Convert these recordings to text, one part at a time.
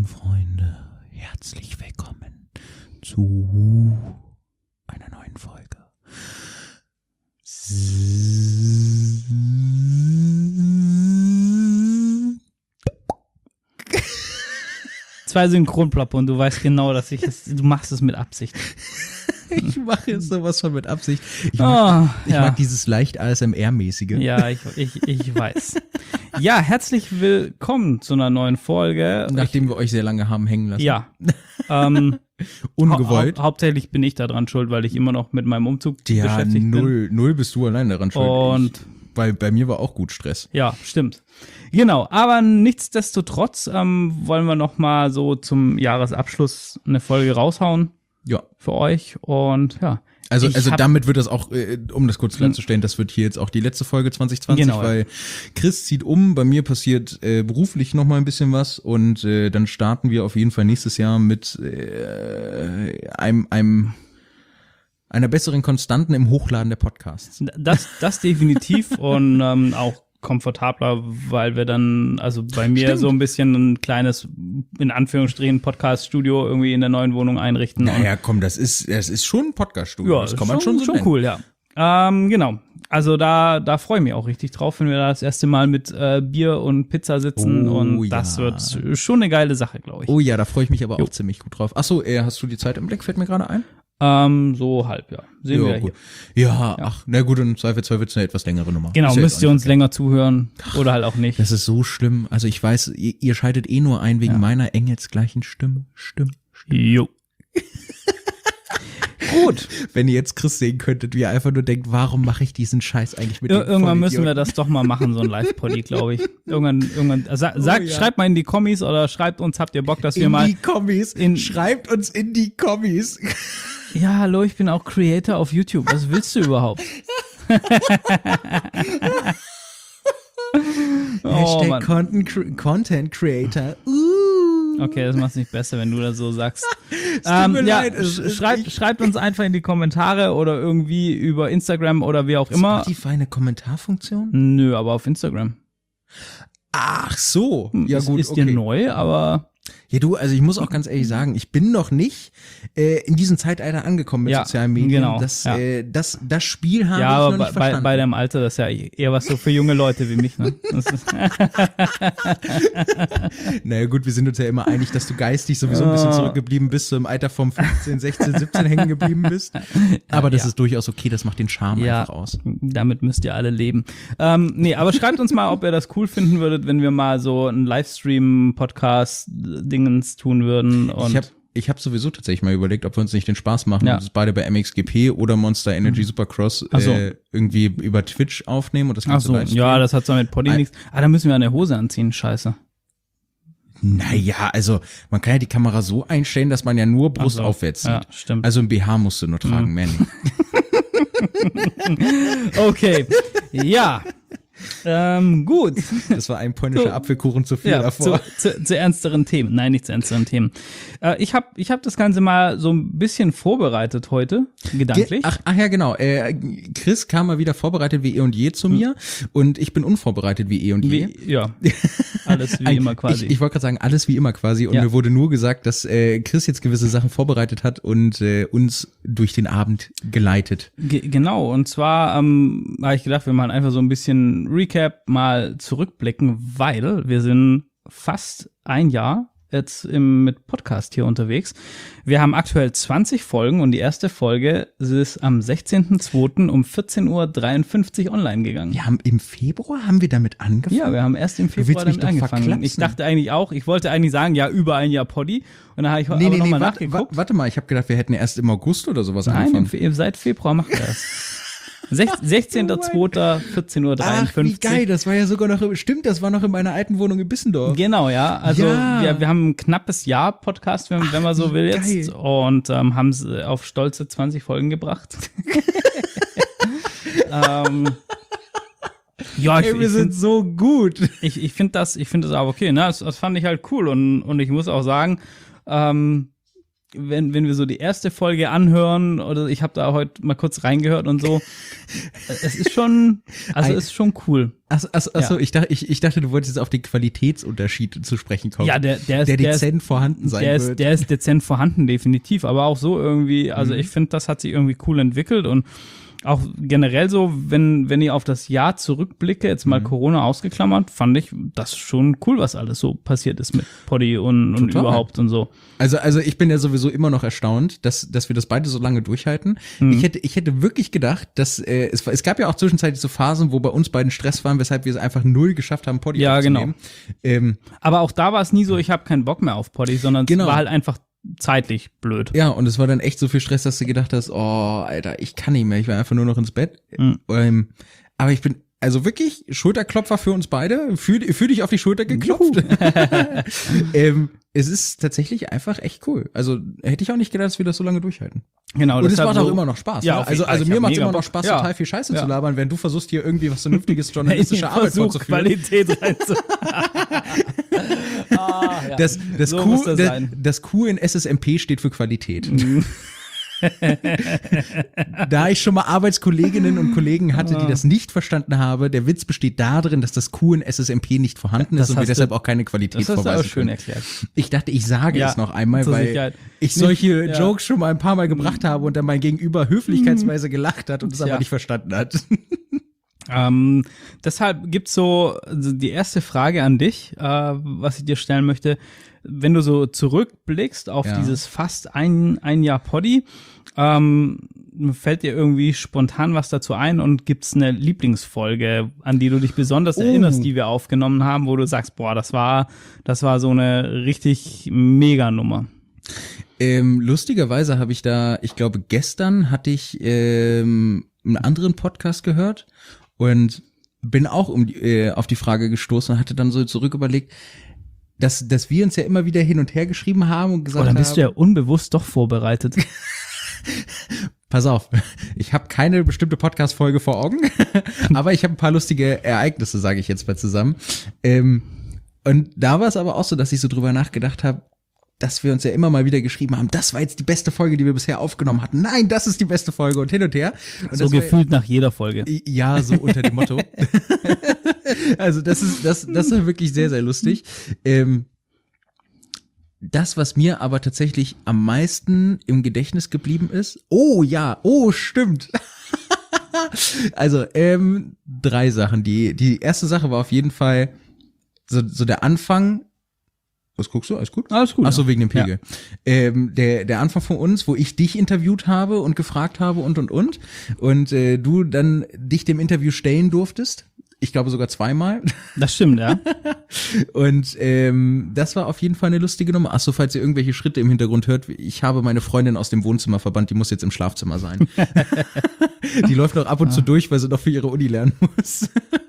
lieben Freunde, herzlich willkommen zu einer neuen Folge. 2 Synchronploppe und du weißt genau, dass du machst es mit Absicht. Ich mache jetzt sowas von mit Absicht. Ich mag dieses leicht ASMR-mäßige. Ja, ich weiß. Ja, herzlich willkommen zu einer neuen Folge. Nachdem wir euch sehr lange haben hängen lassen. Ja. Ungewollt. Hauptsächlich bin ich daran schuld, weil ich immer noch mit meinem Umzug beschäftigt bin. Null bist du allein daran schuld. Und weil bei mir war auch gut Stress. Ja, stimmt. Genau, aber nichtsdestotrotz wollen wir noch mal so zum Jahresabschluss eine Folge raushauen. Ja. Für euch und ja. Also damit wird das auch, um das kurz klarzustellen, das wird hier jetzt auch die letzte Folge 2020, genau, weil Chris zieht um, bei mir passiert beruflich noch mal ein bisschen was und dann starten wir auf jeden Fall nächstes Jahr mit einer besseren Konstanten im Hochladen der Podcasts. Das definitiv und auch komfortabler, weil wir dann, also bei mir so ein bisschen ein kleines, in Anführungsstrichen, Podcast-Studio irgendwie in der neuen Wohnung einrichten. Naja, komm, das ist schon ein Podcast-Studio. Ja, das kann man schon nennen. Cool, ja. Genau. Also da freue ich mich auch richtig drauf, wenn wir da das erste Mal mit Bier und Pizza sitzen und das wird schon eine geile Sache, glaube ich. Oh ja, da freue ich mich aber auch ziemlich gut drauf. Ach so, hast du die Zeit im Blick? Fällt mir gerade ein. So halb, ja. Sehen wir gut. hier. Ja, ach, na gut, im Zweifelsfall wird's eine etwas längere Nummer. Genau, müsst ihr uns länger zuhören oder halt auch nicht. Das ist so schlimm. Also ich weiß, ihr schaltet eh nur ein wegen meiner engelsgleichen Stimme. Jo. Gut. Wenn ihr jetzt Chris sehen könntet, wie er einfach nur denkt, warum mache ich diesen Scheiß eigentlich mit Irgendwann müssen wir das doch mal machen, so ein Live-Poddy, glaube ich. Irgendwann schreibt mal in die Kommis oder schreibt uns, habt ihr Bock, dass wir mal... Schreibt uns in die Kommis. Ja, hallo, ich bin auch Creator auf YouTube. Was willst du überhaupt? Hashtag Content Creator. Okay, das macht es nicht besser, wenn du das so sagst. Leid, schreibt uns einfach in die Kommentare oder irgendwie über Instagram oder wie auch immer. Spotify eine Kommentarfunktion? Nö, aber auf Instagram. Ach so. Ja gut, ist dir neu, aber... Ja du, also ich muss auch ganz ehrlich sagen, ich bin noch nicht in diesem Zeitalter angekommen mit sozialen Medien. Genau, das Spiel habe ich noch nicht verstanden. Bei deinem Alter, das ist ja eher was so für junge Leute wie mich. Ne? Naja gut, wir sind uns ja immer einig, dass du geistig sowieso ein bisschen zurückgeblieben bist, so im Alter von 15, 16, 17 hängen geblieben bist. Aber das ist durchaus okay, das macht den Charme einfach aus. Damit müsst ihr alle leben. Aber schreibt uns mal, ob ihr das cool finden würdet, wenn wir mal so einen Livestream-Podcast-Dingens tun würden. Und ich hab sowieso tatsächlich mal überlegt, ob wir uns nicht den Spaß machen und das beide bei MXGP oder Monster Energy Supercross irgendwie über Twitch aufnehmen und das Ganze livestreamen. Ja, das hat zwar mit Poddy nichts. Da müssen wir eine Hose anziehen, scheiße. Naja, also man kann ja die Kamera so einstellen, dass man ja nur Brust aufwärts sieht. Ja, stimmt. Also ein BH musst du nur tragen, Manny. Okay, ja. Gut. Das war ein polnischer Apfelkuchen zu viel davor. Zu ernsteren Themen. Nein, nicht zu ernsteren Themen. Ich hab das Ganze mal so ein bisschen vorbereitet heute, gedanklich. Ach ja, genau. Chris kam mal wieder vorbereitet wie eh und je zu mir und ich bin unvorbereitet wie eh und je. Alles wie immer quasi. Ich wollte gerade sagen, alles wie immer quasi und mir wurde nur gesagt, dass Chris jetzt gewisse Sachen vorbereitet hat und uns durch den Abend geleitet. Genau, und zwar habe ich gedacht, wir machen einfach so ein bisschen Recap, mal zurückblicken, weil wir sind fast ein Jahr jetzt mit Podcast hier unterwegs. Wir haben aktuell 20 Folgen und die erste Folge ist am 16.02. um 14.53 Uhr online gegangen. Im Februar haben wir damit angefangen? Ja, wir haben erst im Februar damit angefangen. Ich dachte eigentlich auch, ich wollte eigentlich sagen, über ein Jahr Poddy. Und dann habe ich nochmal nachgeguckt. Warte mal, ich habe gedacht, wir hätten erst im August oder sowas angefangen. Nein, seit Februar machen wir das. 16.02.14.53 Uhr. Ach, wie geil, das war ja sogar noch, stimmt, das war noch in meiner alten Wohnung in Bissendorf. Genau, ja, also wir haben ein knappes Jahr Podcast, wenn man so will jetzt, und haben es auf stolze 20 Folgen gebracht. Wir sind so gut. Ich finde das aber okay, ne, das fand ich halt cool und ich muss auch sagen, wenn wir so die erste Folge anhören, oder ich habe da heute mal kurz reingehört und so, es ist schon, also ist schon cool. Achso, ich dachte, du wolltest jetzt auf den Qualitätsunterschied zu sprechen kommen. Ja, der dezent vorhanden sein wird. Der ist dezent vorhanden, definitiv, aber auch so irgendwie, also ich finde, das hat sich irgendwie cool entwickelt und auch generell so, wenn ich auf das Jahr zurückblicke, jetzt mal Corona ausgeklammert, fand ich das schon cool, was alles so passiert ist mit Poddy und überhaupt und so. Also ich bin ja sowieso immer noch erstaunt, dass wir das beide so lange durchhalten. Ich hätte wirklich gedacht, dass es gab ja auch zwischenzeitlich so Phasen, wo bei uns beiden Stress waren, weshalb wir es einfach null geschafft haben, Poddy aufzunehmen. Genau. Aber auch da war es nie so, ich habe keinen Bock mehr auf Poddy, sondern es war halt einfach zeitlich blöd. Ja, und es war dann echt so viel Stress, dass du gedacht hast, oh, Alter, ich kann nicht mehr, ich will einfach nur noch ins Bett. Aber ich bin, also wirklich, Schulterklopfer für uns beide, fühl dich auf die Schulter geklopft. Es ist tatsächlich einfach echt cool. Also hätte ich auch nicht gedacht, dass wir das so lange durchhalten. Genau. Und es macht auch immer noch Spaß. Ja, ne? Also mir macht es immer noch Spaß, total viel Scheiße zu labern, während du versuchst, hier irgendwie was vernünftiges journalistische Arbeit vorzuführen. Qualität reinzu. Das Q in SSMP steht für Qualität. Da ich schon mal Arbeitskolleginnen und Kollegen hatte, die das nicht verstanden haben, der Witz besteht darin, dass das Q in SSMP nicht vorhanden ist und wir deshalb auch keine Qualität vorweisen können. Das hast du auch schön erklärt. Ich dachte, ich sage es noch einmal, weil ich solche Jokes schon mal ein paar Mal gebracht habe und dann mein Gegenüber höflichkeitsweise gelacht hat und es aber nicht verstanden hat. Deshalb gibt's so die erste Frage an dich, was ich dir stellen möchte. Wenn du so zurückblickst auf dieses fast ein Jahr Poddy, fällt dir irgendwie spontan was dazu ein und gibt's eine Lieblingsfolge, an die du dich besonders erinnerst, die wir aufgenommen haben, wo du sagst, boah, das war so eine richtig Mega-Nummer? Lustigerweise habe ich da, ich glaube gestern hatte ich einen anderen Podcast gehört und bin auch auf die Frage gestoßen und hatte dann so zurück überlegt, dass wir uns ja immer wieder hin und her geschrieben haben und gesagt haben. Dann bist du ja unbewusst doch vorbereitet. Pass auf, ich habe keine bestimmte Podcast-Folge vor Augen, aber ich habe ein paar lustige Ereignisse, sage ich jetzt mal zusammen. Und da war es aber auch so, dass ich so drüber nachgedacht habe, dass wir uns ja immer mal wieder geschrieben haben, das war jetzt die beste Folge, die wir bisher aufgenommen hatten. Nein, das ist die beste Folge und hin und her. Und so gefühlt nach jeder Folge. Ja, so unter dem Motto. Also das war wirklich sehr, sehr lustig. Das, was mir aber tatsächlich am meisten im Gedächtnis geblieben ist, stimmt. Also, 3 Sachen. Die erste Sache war auf jeden Fall so der Anfang. Was guckst du? Alles gut? Alles gut. Ach so, wegen dem Pegel. Ja. Der Anfang von uns, wo ich dich interviewt habe und gefragt habe und du dann dich dem Interview stellen durftest. Ich glaube sogar 2-mal. Das stimmt, ja. Und das war auf jeden Fall eine lustige Nummer. Ach so, falls ihr irgendwelche Schritte im Hintergrund hört, ich habe meine Freundin aus dem Wohnzimmer verbannt, die muss jetzt im Schlafzimmer sein. Die läuft noch ab und zu durch, weil sie noch für ihre Uni lernen muss.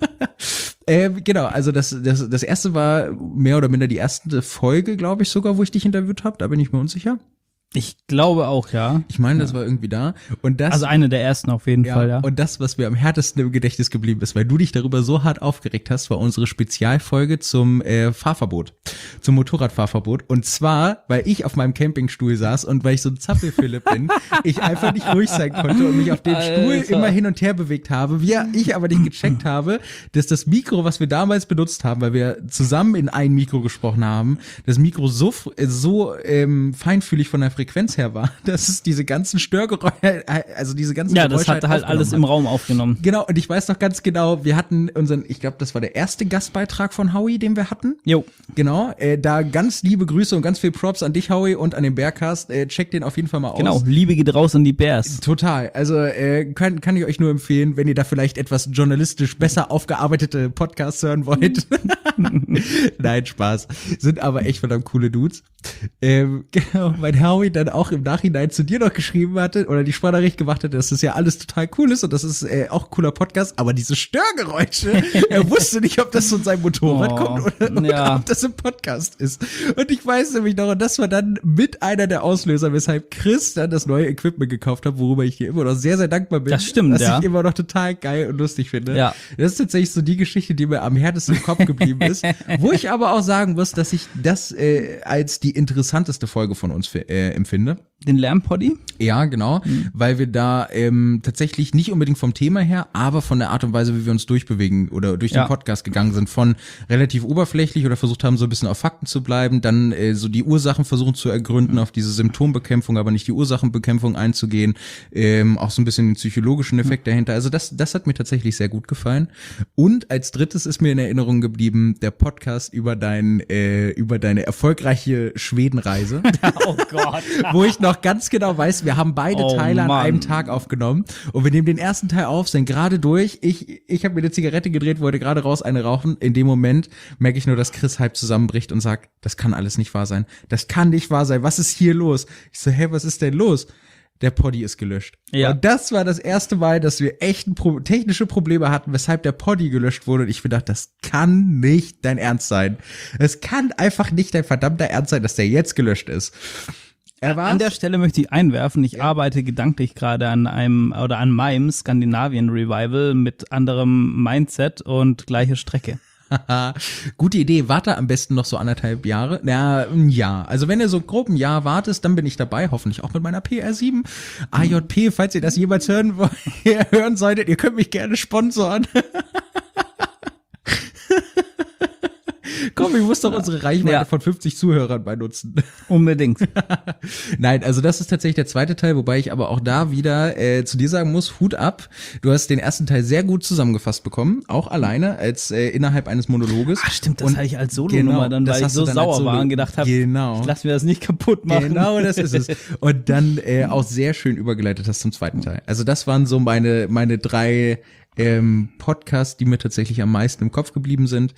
Genau, also das erste war mehr oder minder die erste Folge, glaube ich sogar, wo ich dich interviewt habe. Da bin ich mir unsicher. Ich glaube auch, ja. Ich meine, das war irgendwie da. Und das, also eine der ersten auf jeden Fall, ja. Und das, was mir am härtesten im Gedächtnis geblieben ist, weil du dich darüber so hart aufgeregt hast, war unsere Spezialfolge zum Fahrverbot, zum Motorradfahrverbot. Und zwar, weil ich auf meinem Campingstuhl saß und weil ich so ein Zappel-Philipp bin, ich einfach nicht ruhig sein konnte und mich auf den Stuhl immer hin und her bewegt habe. Ich aber nicht gecheckt habe, dass das Mikro, was wir damals benutzt haben, weil wir zusammen in ein Mikro gesprochen haben, das Mikro so feinfühlig von der Frequenz her war, dass es diese ganzen Störgeräusche, also diese ganzen Geräusche das hatte halt alles im Raum aufgenommen. Genau, und ich weiß noch ganz genau, wir hatten ich glaube, das war der erste Gastbeitrag von Howie, den wir hatten. Jo. Genau, da ganz liebe Grüße und ganz viel Props an dich, Howie, und an den Bearcast. Checkt den auf jeden Fall mal aus. Genau, Liebe geht raus an die Bears. Total, also kann ich euch nur empfehlen, wenn ihr da vielleicht etwas journalistisch besser aufgearbeitete Podcasts hören wollt. Nein, Spaß. Sind aber echt verdammt coole Dudes. Genau, mein Howie dann auch im Nachhinein zu dir noch geschrieben hatte oder die Sprachnachricht gemacht hatte, dass das ja alles total cool ist und das ist auch ein cooler Podcast, aber diese Störgeräusche, er wusste nicht, ob das von seinem Motorrad kommt oder ob das im Podcast ist. Und ich weiß nämlich noch, und das war dann mit einer der Auslöser, weshalb Chris dann das neue Equipment gekauft hat, worüber ich hier immer noch sehr, sehr dankbar bin. Das stimmt, was ich immer noch total geil und lustig finde. Ja. Das ist tatsächlich so die Geschichte, die mir am härtesten im Kopf geblieben ist. Wo ich aber auch sagen muss, dass ich das als die interessanteste Folge von uns empfinde. Den Lärmpoddy? Ja, genau, weil wir da tatsächlich nicht unbedingt vom Thema her, aber von der Art und Weise, wie wir uns durchbewegen oder durch den Podcast gegangen sind, von relativ oberflächlich oder versucht haben, so ein bisschen auf Fakten zu bleiben, dann so die Ursachen versuchen zu ergründen, auf diese Symptombekämpfung, aber nicht die Ursachenbekämpfung einzugehen, auch so ein bisschen den psychologischen Effekt dahinter. Also das hat mir tatsächlich sehr gut gefallen. Und als drittes ist mir in Erinnerung geblieben, der Podcast über deine erfolgreiche Schwedenreise. Oh Gott. Wo ich noch ganz genau weiß, wir haben beide Teile an einem Tag aufgenommen und wir nehmen den ersten Teil auf, sind gerade durch. Ich habe mir eine Zigarette gedreht, wollte gerade raus eine rauchen. In dem Moment merke ich nur, dass Chris halb zusammenbricht und sagt, das kann alles nicht wahr sein. Das kann nicht wahr sein. Was ist hier los? Ich so, hey, was ist denn los? Der Poddy ist gelöscht. Ja. Und das war das erste Mal, dass wir echt technische Probleme hatten, weshalb der Poddy gelöscht wurde. Und ich mir dachte, das kann nicht dein Ernst sein. Es kann einfach nicht dein verdammter Ernst sein, dass der jetzt gelöscht ist. An der Stelle möchte ich einwerfen, ich arbeite gedanklich gerade an meinem Skandinavien-Revival mit anderem Mindset und gleiche Strecke. Gute Idee, warte am besten noch so 1,5 Jahre. Na, ein Jahr. Also wenn ihr so grob ein Jahr wartest, dann bin ich dabei, hoffentlich auch mit meiner PR7. AJP, falls ihr das jemals hören solltet, ihr könnt mich gerne sponsoren. Komm, ich muss doch unsere Reichweite von 50 Zuhörern bei nutzen. Unbedingt. Nein, also das ist tatsächlich der zweite Teil, wobei ich aber auch da wieder zu dir sagen muss, Hut ab. Du hast den ersten Teil sehr gut zusammengefasst bekommen, auch alleine, als innerhalb eines Monologes. Ach stimmt, das hatte ich als Solo-Nummer dann, weil ich so sauer war und gedacht habe, ich lass mir das nicht kaputt machen. Genau, das ist es. Und dann auch sehr schön übergeleitet hast zum zweiten Teil. Also das waren so meine 3 Podcasts, die mir tatsächlich am meisten im Kopf geblieben sind,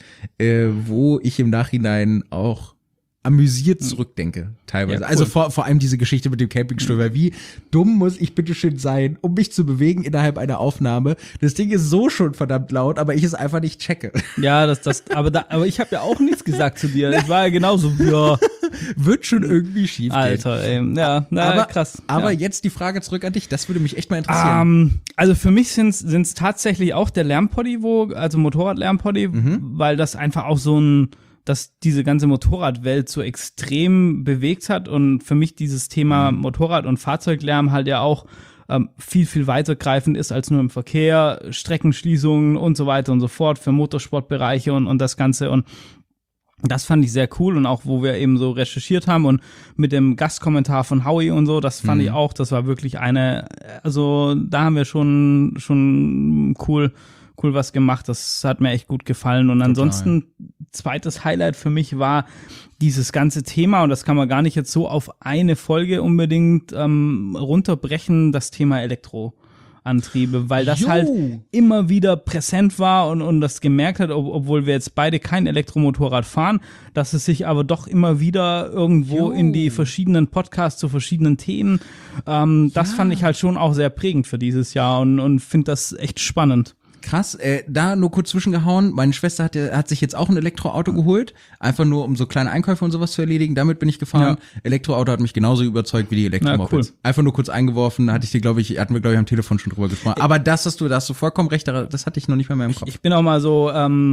wo ich im Nachhinein auch amüsiert zurückdenke, teilweise. Ja, cool. Also vor allem diese Geschichte mit dem Campingstuhl, weil wie dumm muss ich bitteschön sein, um mich zu bewegen innerhalb einer Aufnahme. Das Ding ist so schon verdammt laut, aber ich es einfach nicht checke. Ja, aber ich habe ja auch nichts gesagt zu dir. Ich war ja genauso, ja. Wird schon irgendwie schief gehen. Alter, ey. Ja, aber, krass. Aber jetzt die Frage zurück an dich, das würde mich echt mal interessieren. Also für mich sind's tatsächlich auch der Lärmpoddy, also Motorrad-Lärmpoddy, weil das einfach auch dass diese ganze Motorradwelt so extrem bewegt hat und für mich dieses Thema Motorrad- und Fahrzeuglärm halt ja auch viel, viel weitergreifend ist als nur im Verkehr, Streckenschließungen und so weiter und so fort für Motorsportbereiche und das Ganze und das fand ich sehr cool und auch, wo wir eben so recherchiert haben und mit dem Gastkommentar von Howie und so, das fand ich auch, das war wirklich also da haben wir schon cool was gemacht, das hat mir echt gut gefallen und ansonsten zweites Highlight für mich war dieses ganze Thema und das kann man gar nicht jetzt so auf eine Folge unbedingt runterbrechen, das Thema Elektroantriebe, weil das halt immer wieder präsent war und das gemerkt hat, obwohl wir jetzt beide kein Elektromotorrad fahren, dass es sich aber doch immer wieder irgendwo in die verschiedenen Podcasts zu verschiedenen Themen, das fand ich halt schon auch sehr prägend für dieses Jahr und finde das echt spannend. Krass, da nur kurz zwischengehauen, meine Schwester hat sich jetzt auch ein Elektroauto geholt, einfach nur um so kleine Einkäufe und sowas zu erledigen, damit bin ich gefahren. Ja. Elektroauto hat mich genauso überzeugt wie die Elektromopeds. Cool. Einfach nur kurz eingeworfen, hatten wir glaube ich am Telefon schon drüber gesprochen. Aber da hast du vollkommen recht, das hatte ich noch nicht mehr in meinem Kopf. Ich bin auch mal so,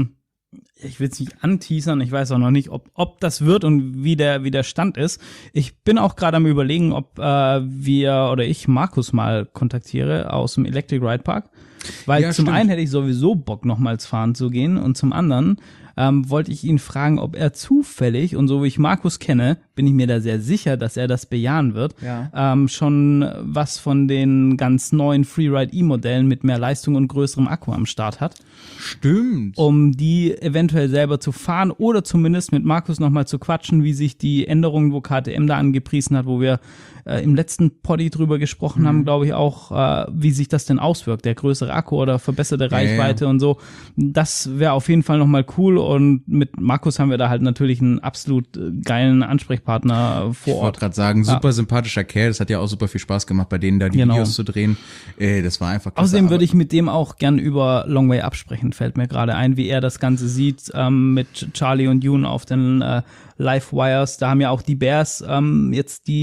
ich will es nicht anteasern, ich weiß auch noch nicht, ob das wird und wie der Stand ist. Ich bin auch gerade am Überlegen, ob ich Markus mal kontaktiere aus dem Electric Ride Park. Weil zum einen hätte ich sowieso Bock, nochmals fahren zu gehen und zum anderen wollte ich ihn fragen, ob er zufällig, und so wie ich Markus kenne, bin ich mir da sehr sicher, dass er das bejahen wird, schon was von den ganz neuen Freeride E-Modellen mit mehr Leistung und größerem Akku am Start hat. Stimmt. Um die eventuell selber zu fahren oder zumindest mit Markus nochmal zu quatschen, wie sich die Änderungen, wo KTM da angepriesen hat, wo wir im letzten Poddy drüber gesprochen haben, glaube ich auch, wie sich das denn auswirkt, der größere Akku oder verbesserte Reichweite und so. Das wäre auf jeden Fall nochmal cool und mit Markus haben wir da halt natürlich einen absolut geilen Ansprechpartner vor Ort. Ich wollte gerade sagen, super sympathischer Kerl, das hat ja auch super viel Spaß gemacht, bei denen da die Videos zu drehen. Das war einfach klasse. Außerdem würde ich mit dem auch gern über Long Way absprechen, fällt mir gerade ein, wie er das Ganze sieht, mit Charlie und June auf den Livewires. Da haben ja auch die Bears jetzt die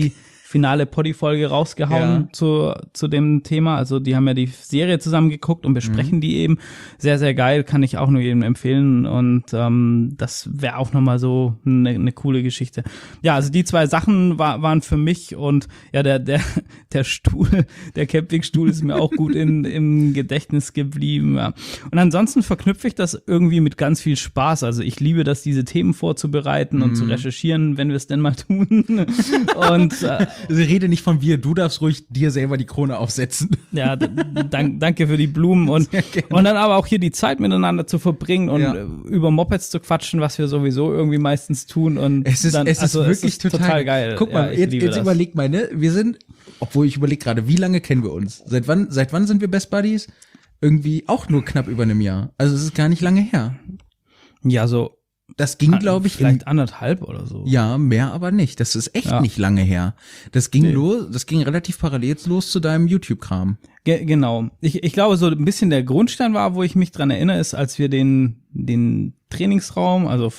finale Poddy-Folge rausgehauen zu dem Thema. Also die haben ja die Serie zusammen geguckt und besprechen die eben. Sehr, sehr geil, kann ich auch nur jedem empfehlen. Und das wäre auch nochmal so eine coole Geschichte. Ja, also die 2 Sachen waren für mich und ja, der Stuhl, der Campingstuhl ist mir auch gut im Gedächtnis geblieben. Ja. Und ansonsten verknüpfe ich das irgendwie mit ganz viel Spaß. Also ich liebe das, diese Themen vorzubereiten und zu recherchieren, wenn wir es denn mal tun. Und also rede nicht von wir, du darfst ruhig dir selber die Krone aufsetzen. Ja, danke für die Blumen und dann aber auch hier die Zeit miteinander zu verbringen und über Mopeds zu quatschen, was wir sowieso irgendwie meistens tun. Und es ist wirklich total geil. Guck mal, ja, jetzt überleg mal, ne? Wir sind, obwohl ich überlege gerade, wie lange kennen wir uns? Seit wann sind wir Best Buddies? Irgendwie auch nur knapp über einem Jahr. Also es ist gar nicht lange her. Ja, so. Das ging, glaube ich, vielleicht 1,5 oder so. Ja, mehr aber nicht. Das ist echt nicht lange her. Das ging relativ parallel los zu deinem YouTube-Kram. Genau. Ich glaube, so ein bisschen der Grundstein war, wo ich mich dran erinnere, ist, als wir den Trainingsraum, also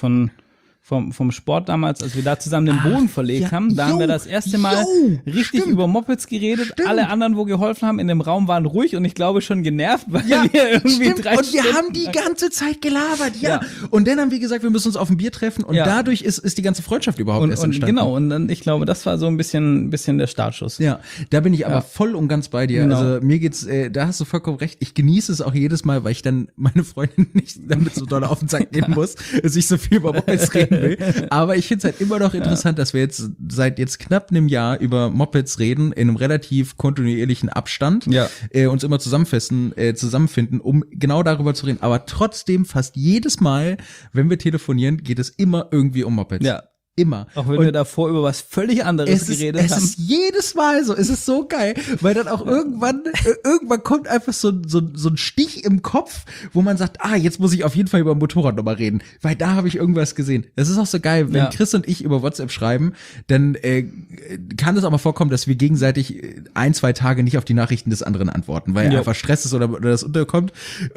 vom Sport damals, als wir da zusammen den Boden verlegt haben, da haben wir das erste Mal richtig über Mopeds geredet. Alle anderen, wo geholfen haben, in dem Raum waren ruhig und ich glaube schon genervt, weil wir irgendwie 3 und wir haben die ganze Zeit gelabert, Und dann haben wir gesagt, wir müssen uns auf ein Bier treffen und dadurch ist die ganze Freundschaft überhaupt erst entstanden. Genau, und dann, ich glaube, das war so ein bisschen der Startschuss. Ja, da bin ich aber voll und ganz bei dir. Genau. Also mir geht's, da hast du vollkommen recht. Ich genieße es auch jedes Mal, weil ich dann meine Freundin nicht damit so doll auf den Sack gehen muss, dass ich so viel über Mopeds reden will. Aber ich finde es halt immer noch interessant, dass wir jetzt seit knapp einem Jahr über Mopeds reden, in einem relativ kontinuierlichen Abstand, uns immer zusammenfinden, um genau darüber zu reden. Aber trotzdem fast jedes Mal, wenn wir telefonieren, geht es immer irgendwie um Mopeds. Ja. Immer. Auch wenn wir davor über was völlig anderes geredet haben. Es ist jedes Mal so. Es ist so geil, weil dann auch irgendwann kommt einfach so ein Stich im Kopf, wo man sagt, jetzt muss ich auf jeden Fall über ein Motorrad nochmal reden, weil da habe ich irgendwas gesehen. Das ist auch so geil, wenn Chris und ich über WhatsApp schreiben, dann kann es auch mal vorkommen, dass wir gegenseitig 1-2 Tage nicht auf die Nachrichten des anderen antworten, weil einfach Stress ist oder das unterkommt.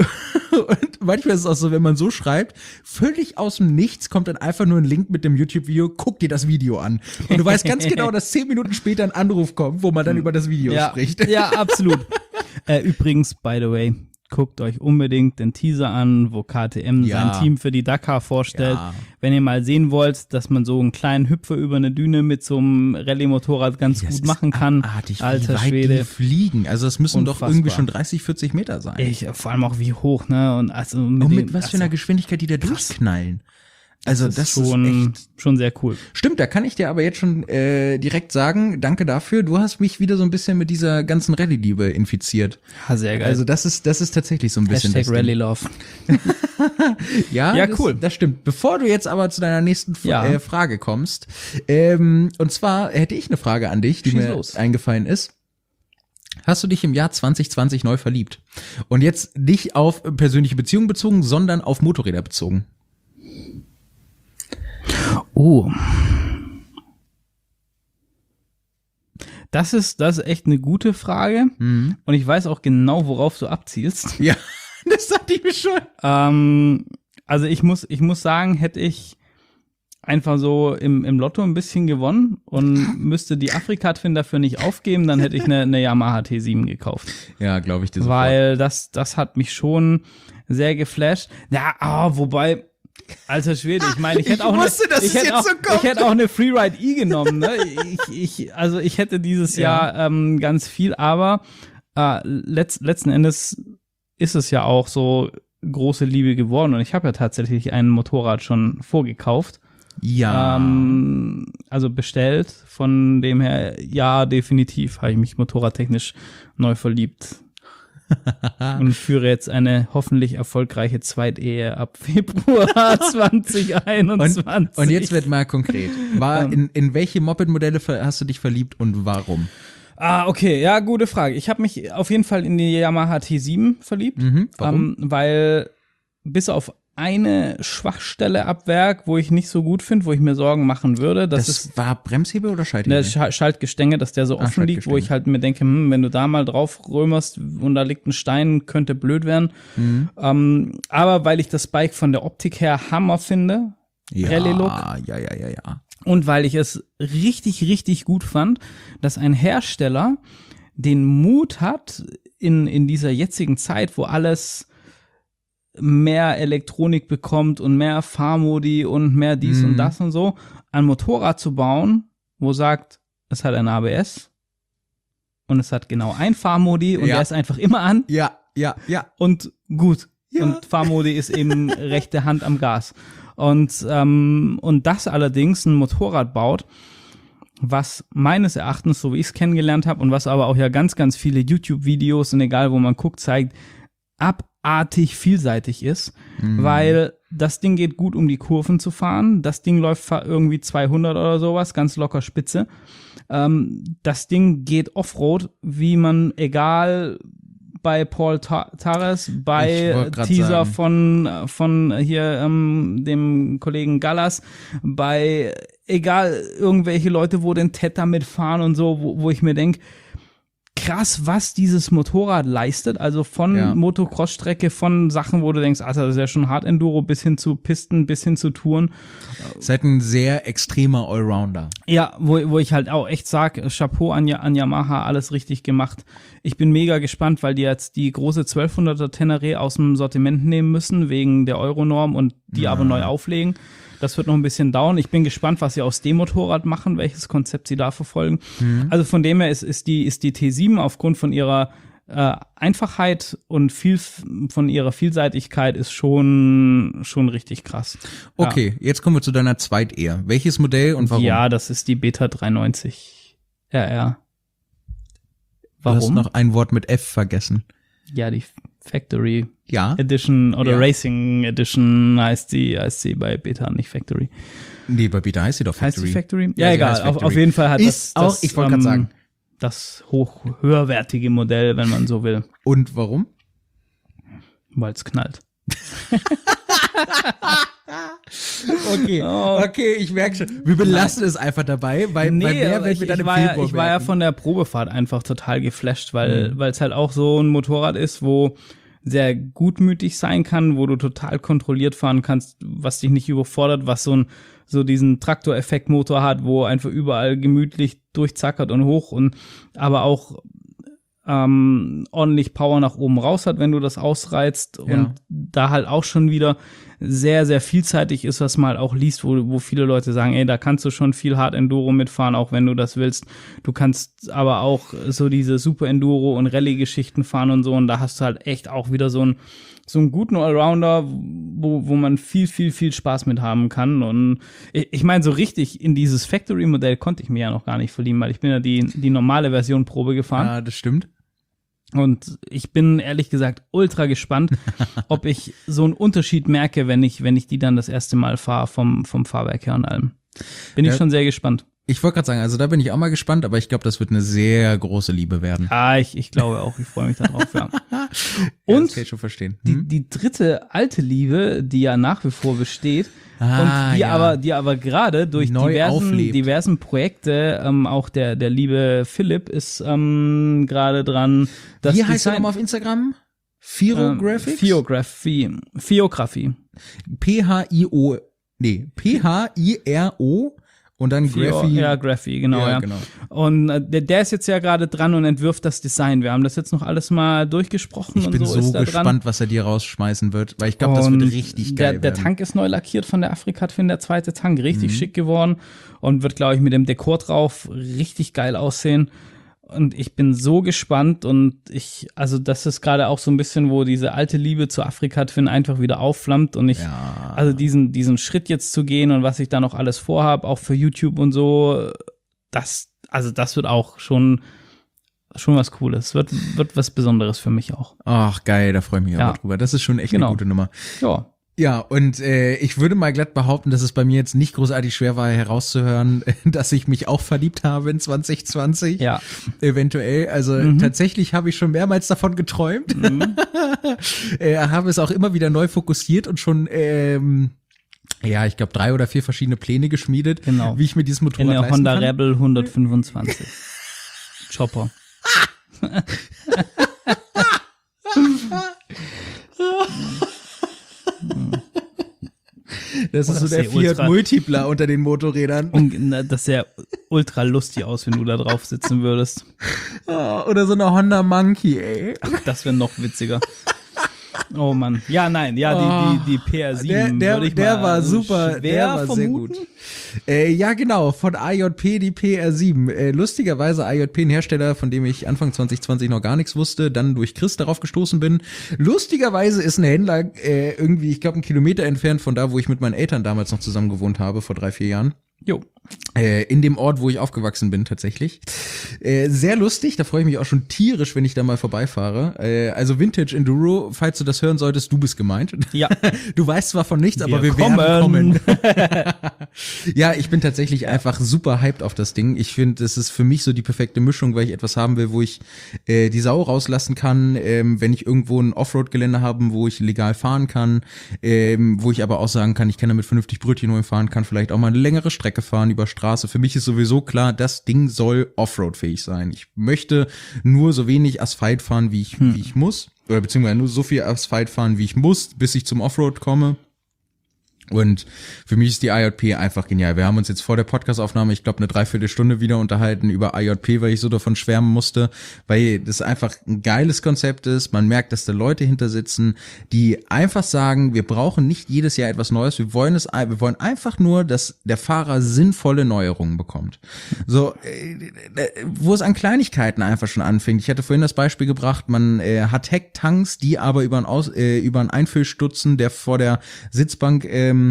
Und manchmal ist es auch so, wenn man so schreibt, völlig aus dem Nichts kommt dann einfach nur ein Link mit dem YouTube-Video, guck dir das Video an. Und du weißt ganz genau, dass 10 Minuten später ein Anruf kommt, wo man dann über das Video spricht. Ja, absolut. Übrigens, by the way, guckt euch unbedingt den Teaser an, wo KTM sein Team für die Dakar vorstellt. Ja. Wenn ihr mal sehen wollt, dass man so einen kleinen Hüpfer über eine Düne mit so einem Rallye-Motorrad ganz gut machen kann. Abartig, alter Schwede. Die fliegen. Also das müssen doch irgendwie schon 30, 40 Meter sein. Vor allem auch wie hoch, ne? Und mit was für einer Geschwindigkeit die da durchknallen. Also das ist schon sehr cool. Stimmt, da kann ich dir aber jetzt schon direkt sagen, danke dafür. Du hast mich wieder so ein bisschen mit dieser ganzen Rallye-Liebe infiziert. Ja, sehr geil. Also das ist tatsächlich so ein bisschen Hashtag Rally Love. Ja, cool. Das stimmt. Bevor du jetzt aber zu deiner nächsten Frage kommst, und zwar hätte ich eine Frage an dich, die mir eingefallen ist. Hast du dich im Jahr 2020 neu verliebt? Und jetzt nicht auf persönliche Beziehungen bezogen, sondern auf Motorräder bezogen. Oh. Das ist echt eine gute Frage. Und ich weiß auch genau, worauf du abzielst. Ja, das dachte ich mir schon. Also ich muss sagen, hätte ich einfach so im Lotto ein bisschen gewonnen und müsste die Afrika-Twin dafür nicht aufgeben, dann hätte ich eine Yamaha T7 gekauft. Ja, glaube ich dir sofort. Weil das hat mich schon sehr geflasht. Ja, wobei, alter Schwede, ich meine, ich hätte auch eine Freeride E genommen, ne? Ich hätte dieses Jahr ganz viel, aber letzten Endes ist es ja auch so große Liebe geworden und ich habe ja tatsächlich ein Motorrad schon vorgekauft. Ja. Also bestellt, von dem her, ja, definitiv habe ich mich motorradtechnisch neu verliebt. Und führe jetzt eine hoffentlich erfolgreiche Zweitehe ab Februar 2021. Und jetzt wird mal konkret. In welche Moped-Modelle hast du dich verliebt und warum? Okay, ja, gute Frage. Ich habe mich auf jeden Fall in die Yamaha T7 verliebt. Warum? Weil bis auf eine Schwachstelle ab Werk, wo ich nicht so gut finde, wo ich mir Sorgen machen würde. Das war Bremshebel oder Schalthebel? Schaltgestänge, dass der so offen liegt, wo ich halt mir denke, wenn du da mal drauf römerst und da liegt ein Stein, könnte blöd werden. Aber weil ich das Bike von der Optik her Hammer finde, Rallye-Look. Ja. Und weil ich es richtig, richtig gut fand, dass ein Hersteller den Mut hat, in dieser jetzigen Zeit, wo alles mehr Elektronik bekommt und mehr Fahrmodi und mehr dies und das und so, ein Motorrad zu bauen, wo sagt, es hat ein ABS und es hat genau ein Fahrmodi und der ist einfach immer an. Ja. Und gut. Ja. Und Fahrmodi ist eben rechte Hand am Gas. Und das allerdings ein Motorrad baut, was meines Erachtens, so wie ich es kennengelernt habe und was aber auch ja ganz, ganz viele YouTube-Videos und egal wo man guckt, zeigt, abartig vielseitig ist, weil das Ding geht gut, um die Kurven zu fahren. Das Ding läuft irgendwie 200 oder sowas, ganz locker spitze. Das Ding geht Offroad, wie man, egal bei Paul Tarras, bei Teaser von hier dem Kollegen Gallas, bei egal irgendwelche Leute, wo den Ted damit fahren und so, wo ich mir denke, krass, was dieses Motorrad leistet, also von Motocross-Strecke, von Sachen, wo du denkst, also das ist ja schon Hard-Enduro, bis hin zu Pisten, bis hin zu Touren. Ist halt ein sehr extremer Allrounder. Ja, wo ich halt auch echt sag, Chapeau an Yamaha, alles richtig gemacht. Ich bin mega gespannt, weil die jetzt die große 1200er Tenere aus dem Sortiment nehmen müssen, wegen der Euronorm und die aber neu auflegen. Das wird noch ein bisschen dauern. Ich bin gespannt, was sie aus dem Motorrad machen, welches Konzept sie da verfolgen. Also von dem her ist die T7 aufgrund von ihrer Einfachheit und von ihrer Vielseitigkeit ist schon richtig krass. Okay, jetzt kommen wir zu deiner Zweit-Ehe. Welches Modell und warum? Ja, das ist die Beta 390 RR. Warum? Du hast noch ein Wort mit F vergessen. Ja, die Factory Edition oder Racing Edition heißt sie bei Beta, nicht Factory. Nee, bei Beta heißt sie doch Factory. Heißt sie Factory? Ja, egal. Auf jeden Fall hat ist das auch, ich wollte gerade sagen, das höherwertige Modell, wenn man so will. Und warum? Weil es knallt. Okay, ich merke schon. Wir belassen es einfach dabei, weil ich war ja von der Probefahrt einfach total geflasht, weil es halt auch so ein Motorrad ist, wo sehr gutmütig sein kann, wo du total kontrolliert fahren kannst, was dich nicht überfordert, was so diesen Traktoreffektmotor hat, wo einfach überall gemütlich durchzackert und hoch und aber auch ordentlich Power nach oben raus hat, wenn du das ausreizt und da halt auch schon wieder sehr, sehr vielseitig ist, was man halt auch liest, wo viele Leute sagen, ey, da kannst du schon viel Hard Enduro mitfahren, auch wenn du das willst. Du kannst aber auch so diese Super Enduro und Rallye-Geschichten fahren und so und da hast du halt echt auch wieder so einen guten Allrounder, wo man viel, viel, viel Spaß mit haben kann. Und ich meine, so richtig in dieses Factory-Modell konnte ich mir ja noch gar nicht verlieben, weil ich bin ja die normale Version Probe gefahren. Ja, das stimmt. Und ich bin ehrlich gesagt ultra gespannt, ob ich so einen Unterschied merke, wenn ich die dann das erste Mal fahre vom Fahrwerk her und allem. Bin ich schon sehr gespannt. Ich wollte gerade sagen, also da bin ich auch mal gespannt, aber ich glaube, das wird eine sehr große Liebe werden. Ah, ich glaube auch, ich freue mich darauf, ja. Und das kann ich schon verstehen. Die dritte alte Liebe, die ja nach wie vor besteht, und die aber gerade durch diversen Projekte, auch der liebe Philipp ist gerade dran. Das Wie heißt er nochmal auf Instagram? Phirographics? Phiography. P-H-I-R-O und dann Graphy. Ja, Graphy, genau. Genau. Und der ist jetzt ja gerade dran und entwirft das Design. Wir haben das jetzt noch alles mal durchgesprochen. Ich bin so gespannt, was er dir rausschmeißen wird, weil ich glaube, das wird richtig geil werden. Der Tank ist neu lackiert von der Afrika-Twin, der zweite Tank, richtig schick geworden und wird, glaube ich, mit dem Dekor drauf richtig geil aussehen. Und ich bin so gespannt und also das ist gerade auch so ein bisschen, wo diese alte Liebe zur Afrika-Twin einfach wieder aufflammt und also diesen Schritt jetzt zu gehen und was ich da noch alles vorhabe, auch für YouTube und so, das wird auch schon was Cooles, wird was Besonderes für mich auch. Ach, geil, da freue ich mich aber drüber. Das ist schon echt eine gute Nummer. Ja. Ja, und ich würde mal glatt behaupten, dass es bei mir jetzt nicht großartig schwer war, herauszuhören, dass ich mich auch verliebt habe in 2020. Ja. Eventuell. Also tatsächlich habe ich schon mehrmals davon geträumt. Habe es auch immer wieder neu fokussiert und schon ich glaube 3 oder 4 verschiedene Pläne geschmiedet, wie ich mir dieses Motorrad leisten kann. In der Honda Rebel 125. Chopper. Das ist so der Fiat Multipla unter den Motorrädern. Und das sähe ultra lustig aus, wenn du da drauf sitzen würdest. Oder so eine Honda Monkey, ey. Ach, das wäre noch witziger. Oh Mann. Ja, nein, ja, die PR7 der war super, der war vermuten. Sehr gut. Ja, genau, von AJP die PR7. Lustigerweise AJP ein Hersteller, von dem ich Anfang 2020 noch gar nichts wusste, dann durch Chris darauf gestoßen bin. Lustigerweise ist ein Händler irgendwie, ich glaube, 1 Kilometer entfernt von da, wo ich mit meinen Eltern damals noch zusammen gewohnt habe, vor 3-4 Jahren. Jo. In dem Ort, wo ich aufgewachsen bin, tatsächlich. Sehr lustig, da freue ich mich auch schon tierisch, wenn ich da mal vorbeifahre. Also Vintage Enduro, falls du das hören solltest, du bist gemeint. Ja. Du weißt zwar von nichts, aber wir werden kommen. Ja, ich bin tatsächlich einfach super hyped auf das Ding. Ich finde, es ist für mich so die perfekte Mischung, weil ich etwas haben will, wo ich die Sau rauslassen kann, wenn ich irgendwo ein Offroad-Gelände habe, wo ich legal fahren kann, wo ich aber auch sagen kann, ich kann damit vernünftig Brötchen holen fahren, kann vielleicht auch mal eine längere Strecke fahren über Straße. Für mich ist sowieso klar, das Ding soll Offroad-fähig sein. Ich möchte nur so wenig Asphalt fahren, wie ich muss. Oder beziehungsweise nur so viel Asphalt fahren, wie ich muss, bis ich zum Offroad komme. Und für mich ist die AJP einfach genial. Wir haben uns jetzt vor der Podcast-Aufnahme, ich glaube, eine Dreiviertelstunde wieder unterhalten über AJP, weil ich so davon schwärmen musste, weil das einfach ein geiles Konzept ist. Man merkt, dass da Leute hinter sitzen, die einfach sagen, wir brauchen nicht jedes Jahr etwas Neues. Wir wollen einfach nur, dass der Fahrer sinnvolle Neuerungen bekommt. So, wo es an Kleinigkeiten einfach schon anfängt. Ich hatte vorhin das Beispiel gebracht, man hat Hecktanks, die aber über einen Einfüllstutzen, der vor der Sitzbank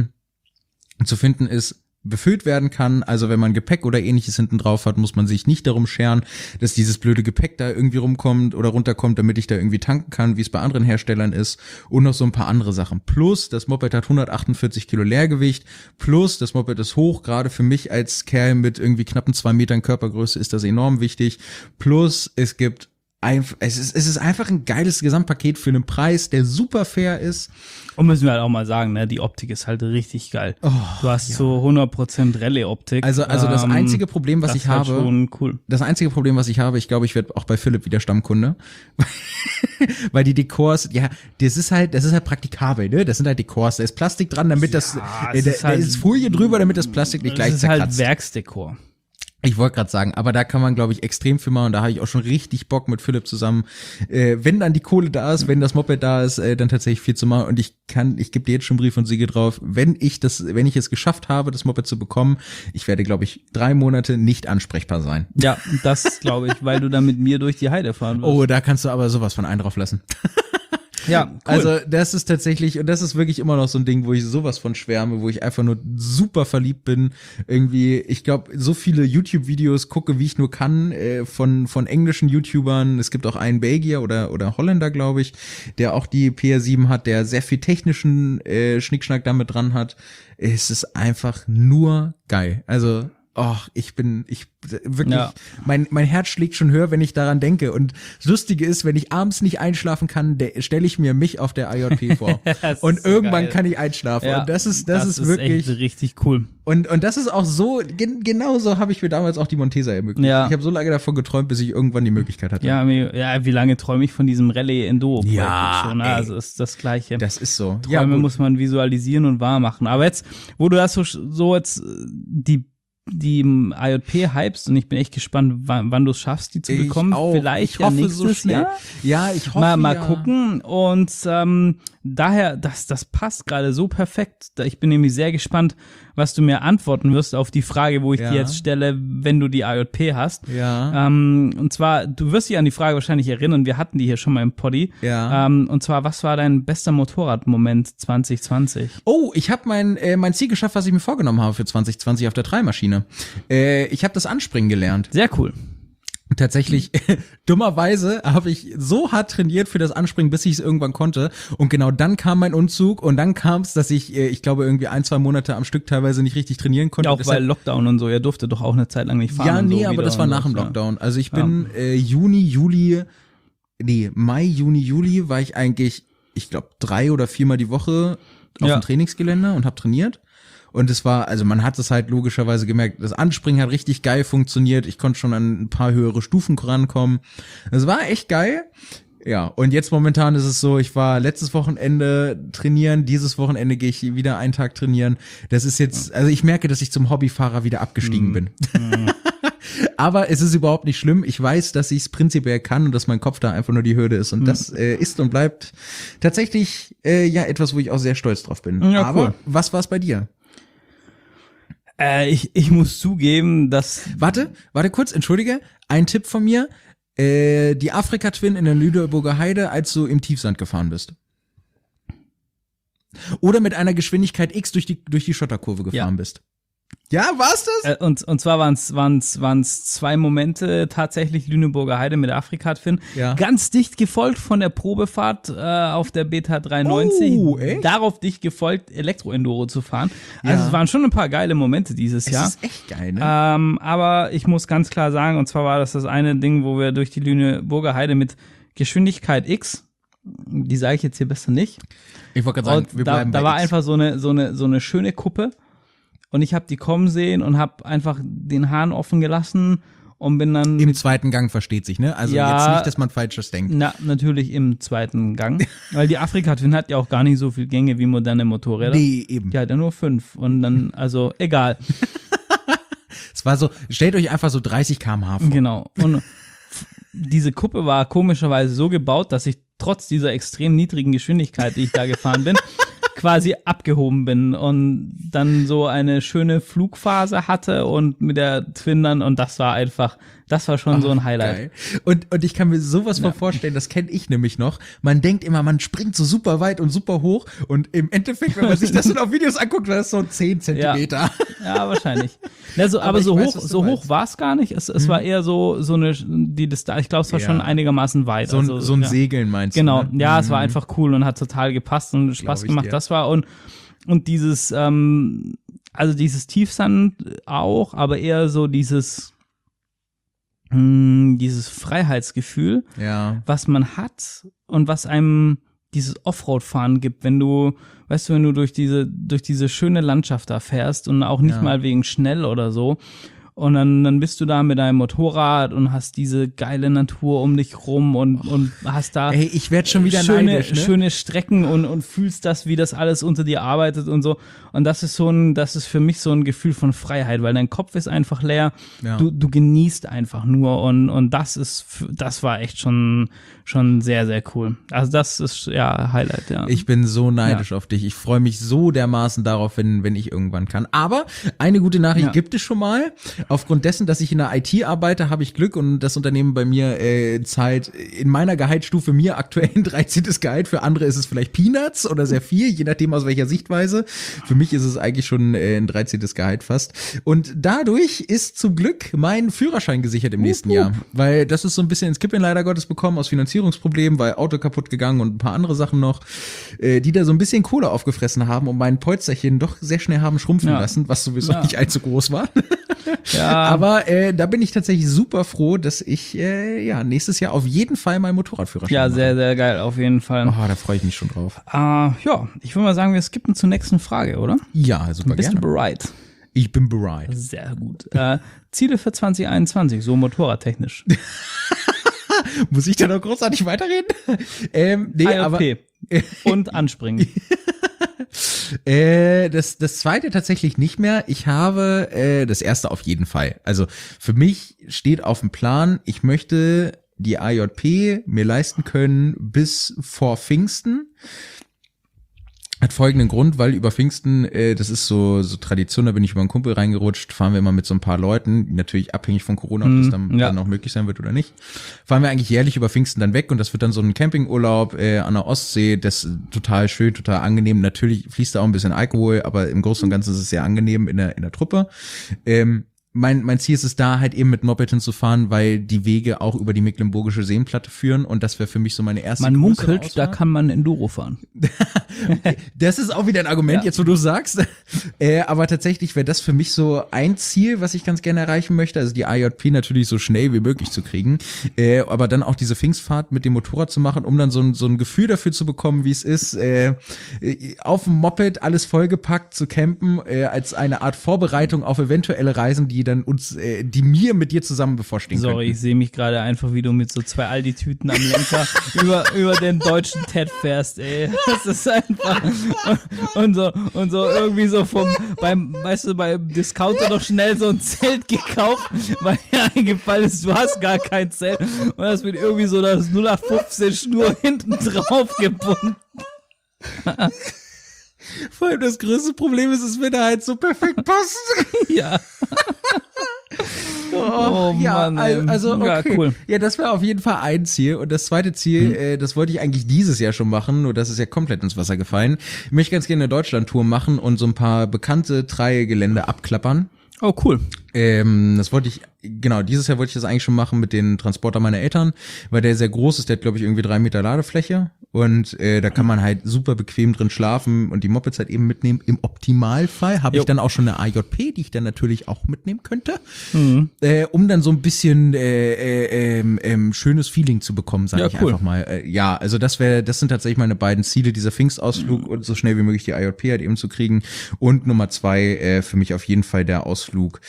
zu finden ist, befüllt werden kann. Also wenn man Gepäck oder ähnliches hinten drauf hat, muss man sich nicht darum scheren, dass dieses blöde Gepäck da irgendwie rumkommt oder runterkommt, damit ich da irgendwie tanken kann, wie es bei anderen Herstellern ist, und noch so ein paar andere Sachen. Plus, das Moped hat 148 Kilo Leergewicht, plus das Moped ist hoch, gerade für mich als Kerl mit irgendwie knappen 2 Metern Körpergröße ist das enorm wichtig. Plus, es ist einfach ein geiles Gesamtpaket für einen Preis, der super fair ist. Und müssen wir halt auch mal sagen, ne, die Optik ist halt richtig geil. Du hast so 100% Rallye-Optik. Also das einzige Problem, was ich habe, schon cool. Das einzige Problem, was ich habe, ich glaube, ich werde auch bei Philipp wieder Stammkunde, weil die Dekors, ja, das ist halt praktikabel, ne? Das sind halt Dekors, da ist Plastik dran, damit da ist Folie drüber, damit das Plastik nicht gleich zerkratzt. Das ist halt Werksdekor. Ich wollte gerade sagen, aber da kann man, glaube ich, extrem viel machen und da habe ich auch schon richtig Bock mit Philipp zusammen, wenn dann die Kohle da ist, wenn das Moped da ist, dann tatsächlich viel zu machen und ich gebe dir jetzt schon Brief und Siegel drauf, wenn ich es geschafft habe, das Moped zu bekommen, ich werde, glaube ich, 3 Monate nicht ansprechbar sein. Ja, das glaube ich, weil du dann mit mir durch die Heide fahren wirst. Oh, da kannst du aber sowas von einen drauf lassen. Ja, cool. Also das ist tatsächlich, und das ist wirklich immer noch so ein Ding, wo ich sowas von schwärme, wo ich einfach nur super verliebt bin. Irgendwie, ich glaube, so viele YouTube-Videos gucke, wie ich nur kann, von englischen YouTubern. Es gibt auch einen Belgier oder Holländer, glaube ich, der auch die PR7 hat, der sehr viel technischen Schnickschnack damit dran hat. Es ist einfach nur geil. Also wirklich, ja. Mein Herz schlägt schon höher, wenn ich daran denke. Und das Lustige ist, wenn ich abends nicht einschlafen kann, stelle ich mir mich auf der AJP vor. Und irgendwann kann ich einschlafen. Ja, und das ist wirklich echt richtig cool. Und das ist auch so, genau so habe ich mir damals auch die Montesa ermöglicht. Ja. Ich habe so lange davon geträumt, bis ich irgendwann die Möglichkeit hatte. Ja, wie lange träume ich von diesem Rallye-Enduro-Projekt schon? Also ist das Gleiche. Das ist so. Träume muss man visualisieren und wahr machen. Aber jetzt, wo du das so jetzt die AJP hypst und ich bin echt gespannt, wann du es schaffst, die zu bekommen. Vielleicht ich hoffe, nächstes so schnell. Jahr. Ja, ich hoffe. Mal gucken. Und daher, das passt gerade so perfekt. Ich bin nämlich sehr gespannt, was du mir antworten wirst auf die Frage, wo ich dir jetzt stelle, wenn du die AJP hast. Ja. Und zwar, du wirst dich an die Frage wahrscheinlich erinnern, wir hatten die hier schon mal im Poddy. Ja. Und zwar, was war dein bester Motorradmoment 2020? Oh, ich habe mein Ziel geschafft, was ich mir vorgenommen habe für 2020 auf der 3-Maschine. Ich habe das Anspringen gelernt. Sehr cool. Tatsächlich, dummerweise habe ich so hart trainiert für das Anspringen, bis ich es irgendwann konnte. Und genau dann kam mein Umzug und dann kam es, dass ich glaube, irgendwie 1-2 Monate am Stück teilweise nicht richtig trainieren konnte. Ja, auch weil Lockdown und so, ihr durftet doch auch eine Zeit lang nicht fahren. Ja, nee, aber das war nach dem Lockdown. Also ich bin Mai, Juni, Juli war ich eigentlich, ich glaube, 3 oder 4 Mal die Woche auf dem Trainingsgelände und habe trainiert. Und es war, also man hat es halt logischerweise gemerkt, das Anspringen hat richtig geil funktioniert. Ich konnte schon an ein paar höhere Stufen rankommen. Das war echt geil. Ja, und jetzt momentan ist es so, ich war letztes Wochenende trainieren, dieses Wochenende gehe ich wieder einen Tag trainieren. Das ist jetzt, also ich merke, dass ich zum Hobbyfahrer wieder abgestiegen bin. Aber es ist überhaupt nicht schlimm. Ich weiß, dass ich es prinzipiell kann und dass mein Kopf da einfach nur die Hürde ist. Und das ist und bleibt tatsächlich ja etwas, wo ich auch sehr stolz drauf bin. Ja, aber cool. Was war es bei dir? Ich muss zugeben, dass... Warte kurz, entschuldige. Ein Tipp von mir. Die Afrika Twin in der Lüneburger Heide, als du im Tiefsand gefahren bist. Oder mit einer Geschwindigkeit X durch die Schotterkurve gefahren bist. Ja, war's das? Und zwar waren's 2 Momente tatsächlich Lüneburger Heide mit der Afrika-Twin. Ja. Ganz dicht gefolgt von der Probefahrt auf der Beta 390. Oh, echt? Darauf dicht gefolgt, Elektro-Enduro zu fahren. Also es waren schon ein paar geile Momente dieses Jahr. Das ist echt geil, ne? Aber ich muss ganz klar sagen, und zwar war das eine Ding, wo wir durch die Lüneburger Heide mit Geschwindigkeit X, die sage ich jetzt hier besser nicht. Ich wollte gerade sagen, wir bleiben da bei war X. einfach so eine schöne Kuppe. Und ich habe die kommen sehen und habe einfach den Hahn offen gelassen und bin dann Im zweiten Gang versteht sich, ne? Also Ja. jetzt nicht, dass man Falsches denkt. Na, natürlich im zweiten Gang. Weil die Afrika Twin hat ja auch gar nicht so viel Gänge wie moderne Motorräder. Nee, eben. Die hat ja nur 5. Und dann, also, egal. Es war so, stellt euch einfach so 30 km/h vor. Genau. Und diese Kuppe war komischerweise so gebaut, dass ich trotz dieser extrem niedrigen Geschwindigkeit, die ich da gefahren bin, quasi abgehoben bin und dann so eine schöne Flugphase hatte und mit der Twin dann, und das war schon so ein Highlight. Geil. Und ich kann mir sowas von vorstellen, das kenne ich nämlich noch. Man denkt immer, man springt so super weit und super hoch und im Endeffekt, wenn man sich das dann auf Videos anguckt, war das so 10 Zentimeter. Ja, wahrscheinlich. Also, aber so hoch war es gar nicht. Es war eher so eine, ich glaube, es war schon einigermaßen weit. So ein Segeln meinst genau. du? Genau, Ja, es war einfach cool und hat total gepasst und Spaß gemacht. dir. Das war und dieses, also dieses Tiefsand auch, aber eher so dieses Freiheitsgefühl, Ja. was man hat und was einem dieses Offroad-Fahren gibt, wenn du durch diese schöne Landschaft da fährst und auch nicht mal wegen schnell oder so. Und dann bist du da mit deinem Motorrad und hast diese geile Natur um dich rum und hast da Ey, ich werd schon wieder neidisch, ne? schöne Strecken und fühlst das, wie das alles unter dir arbeitet und so. Und das ist für mich so ein Gefühl von Freiheit, weil dein Kopf ist einfach leer. Ja. Du genießt einfach nur und das war echt schon sehr, sehr cool. Also das ist ja Highlight, ja. Ich bin so neidisch auf dich. Ich freue mich so dermaßen darauf, wenn ich irgendwann kann. Aber eine gute Nachricht gibt es schon mal. Aufgrund dessen, dass ich in der IT arbeite, habe ich Glück und das Unternehmen bei mir zahlt in meiner Gehaltsstufe mir aktuell ein 13. Gehalt. Für andere ist es vielleicht Peanuts oder sehr viel, je nachdem aus welcher Sichtweise. Für mich ist es eigentlich schon ein 13. Gehalt fast. Und dadurch ist zum Glück mein Führerschein gesichert im nächsten Jahr. Weil das ist so ein bisschen ins Kippen leider Gottes bekommen aus Finanzierungsproblemen, weil Auto kaputt gegangen und ein paar andere Sachen noch, die da so ein bisschen Kohle aufgefressen haben und mein Polsterchen doch sehr schnell haben schrumpfen lassen, was sowieso nicht allzu groß war. Ja. Aber da bin ich tatsächlich super froh, dass ich nächstes Jahr auf jeden Fall meinen Motorradführerschein Ja, mache. sehr, sehr geil, auf jeden Fall. Oh, da freue ich mich schon drauf. Ja, ich würde mal sagen, wir skippen zur nächsten Frage, oder? Ja, super Bist gerne. du bereit? Ich bin bereit. Sehr gut. Ziele für 2021, so motorradtechnisch. Muss ich da noch großartig weiterreden? Nee, IOP aber und anspringen. das zweite tatsächlich nicht mehr. Ich habe das erste auf jeden Fall. Also für mich steht auf dem Plan, ich möchte die AJP mir leisten können bis vor Pfingsten. Hat folgenden Grund, weil über Pfingsten, das ist so Tradition, da bin ich über einen Kumpel reingerutscht, fahren wir immer mit so ein paar Leuten, natürlich abhängig von Corona, ob das dann auch möglich sein wird oder nicht, fahren wir eigentlich jährlich über Pfingsten dann weg und das wird dann so ein Campingurlaub an der Ostsee, das ist total schön, total angenehm, natürlich fließt da auch ein bisschen Alkohol, aber im Großen und Ganzen ist es sehr angenehm in der Truppe. Mein Ziel ist es da halt eben mit Moped hinzufahren, weil die Wege auch über die Mecklenburgische Seenplatte führen und das wäre für mich so meine erste Man größere munkelt, Auswahl. da kann man Enduro fahren. Das ist auch wieder ein Argument, jetzt wo du sagst. Aber tatsächlich wäre das für mich so ein Ziel, was ich ganz gerne erreichen möchte. Also die AJP natürlich so schnell wie möglich zu kriegen. Aber dann auch diese Pfingstfahrt mit dem Motorrad zu machen, um dann so ein Gefühl dafür zu bekommen, wie es ist, auf dem Moped alles vollgepackt zu campen, als eine Art Vorbereitung auf eventuelle Reisen, die die dann die mir mit dir zusammen bevorstehen Sorry, könnten. Ich sehe mich gerade einfach, wie du mit so 2 Aldi-Tüten am Lenker über den deutschen TED fährst, ey. Das ist einfach und so irgendwie so beim Discounter noch schnell so ein Zelt gekauft, weil mir eingefallen ist, du hast gar kein Zelt und hast mit irgendwie so das 0815 Schnur hinten drauf gebunden. Vor allem das größte Problem ist, es wird halt so perfekt passen. Ja. Oh ja, Mann, also okay. Ja, cool. Ja, das wäre auf jeden Fall ein Ziel. Und das zweite Ziel, das wollte ich eigentlich dieses Jahr schon machen, nur das ist ja komplett ins Wasser gefallen. Ich möchte ganz gerne eine Deutschland-Tour machen und so ein paar bekannte Gelände abklappern. Oh, cool. Das wollte ich, genau, dieses Jahr wollte ich das eigentlich schon machen mit den Transporter meiner Eltern, weil der sehr groß ist, der hat, glaube ich, irgendwie 3 Meter Ladefläche und da kann man halt super bequem drin schlafen und die Mopeds halt eben mitnehmen. Im Optimalfall habe ich dann auch schon eine AJP, die ich dann natürlich auch mitnehmen könnte, um dann so ein bisschen schönes Feeling zu bekommen, sage ich einfach mal. Ja, also das sind tatsächlich meine beiden Ziele, dieser Pfingstausflug und so schnell wie möglich die AJP halt eben zu kriegen. Und Nummer 2 für mich auf jeden Fall der Ausflug,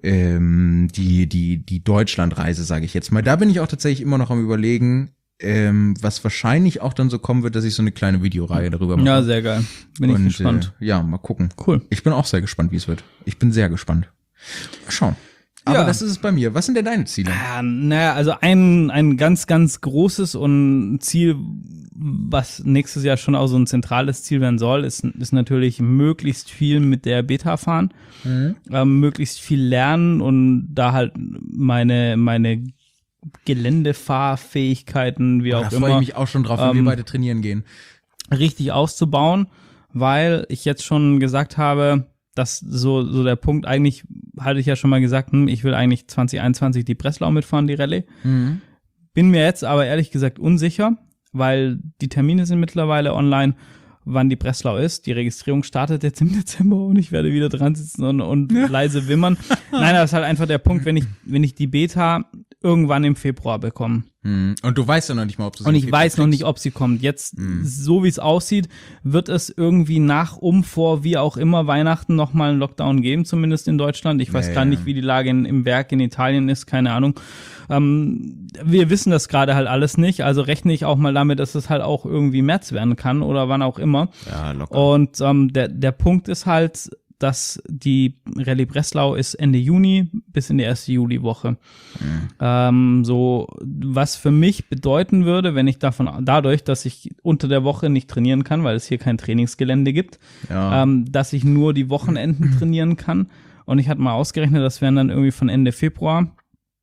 die Deutschlandreise, sage ich jetzt mal. Da bin ich auch tatsächlich immer noch am Überlegen, was wahrscheinlich auch dann so kommen wird, dass ich so eine kleine Videoreihe darüber mache. Ja, sehr geil. Bin ich gespannt. Ja, mal gucken. Cool. Ich bin auch sehr gespannt, wie es wird. Ich bin sehr gespannt. Mal schauen. Aber das ist es bei mir. Was sind denn deine Ziele? Naja, also ein ganz, ganz großes und Ziel, was nächstes Jahr schon auch so ein zentrales Ziel werden soll, ist natürlich möglichst viel mit der Beta fahren, möglichst viel lernen und da halt meine Geländefahrfähigkeiten, wie auch da immer. Da freue ich mich auch schon drauf, wenn wir beide trainieren gehen. Richtig auszubauen, weil ich jetzt schon gesagt habe, dass so der Punkt, eigentlich hatte ich ja schon mal gesagt, ich will eigentlich 2021 die Breslau mitfahren, die Rallye. Bin mir jetzt aber ehrlich gesagt unsicher, weil die Termine sind mittlerweile online, wann die Breslau ist. Die Registrierung startet jetzt im Dezember und ich werde wieder dran sitzen und leise wimmern. Nein, das ist halt einfach der Punkt, wenn ich die Beta irgendwann im Februar bekomme. Und du weißt ja noch nicht mal, ob du sie Und ich weiß noch nicht, ob sie kommt. Jetzt, so wie es aussieht, wird es irgendwie vor, wie auch immer, Weihnachten nochmal einen Lockdown geben, zumindest in Deutschland. Ich weiß gar nicht, wie die Lage im Werk in Italien ist, keine Ahnung. Wir wissen das gerade halt alles nicht, also rechne ich auch mal damit, dass es halt auch irgendwie März werden kann oder wann auch immer. Ja, locker. Und der Punkt ist halt, dass die Rallye Breslau ist Ende Juni bis in die erste Juliwoche. So, was für mich bedeuten würde, wenn ich dadurch, dass ich unter der Woche nicht trainieren kann, weil es hier kein Trainingsgelände gibt, dass ich nur die Wochenenden trainieren kann. Und ich hatte mal ausgerechnet, das wären dann irgendwie von Ende Februar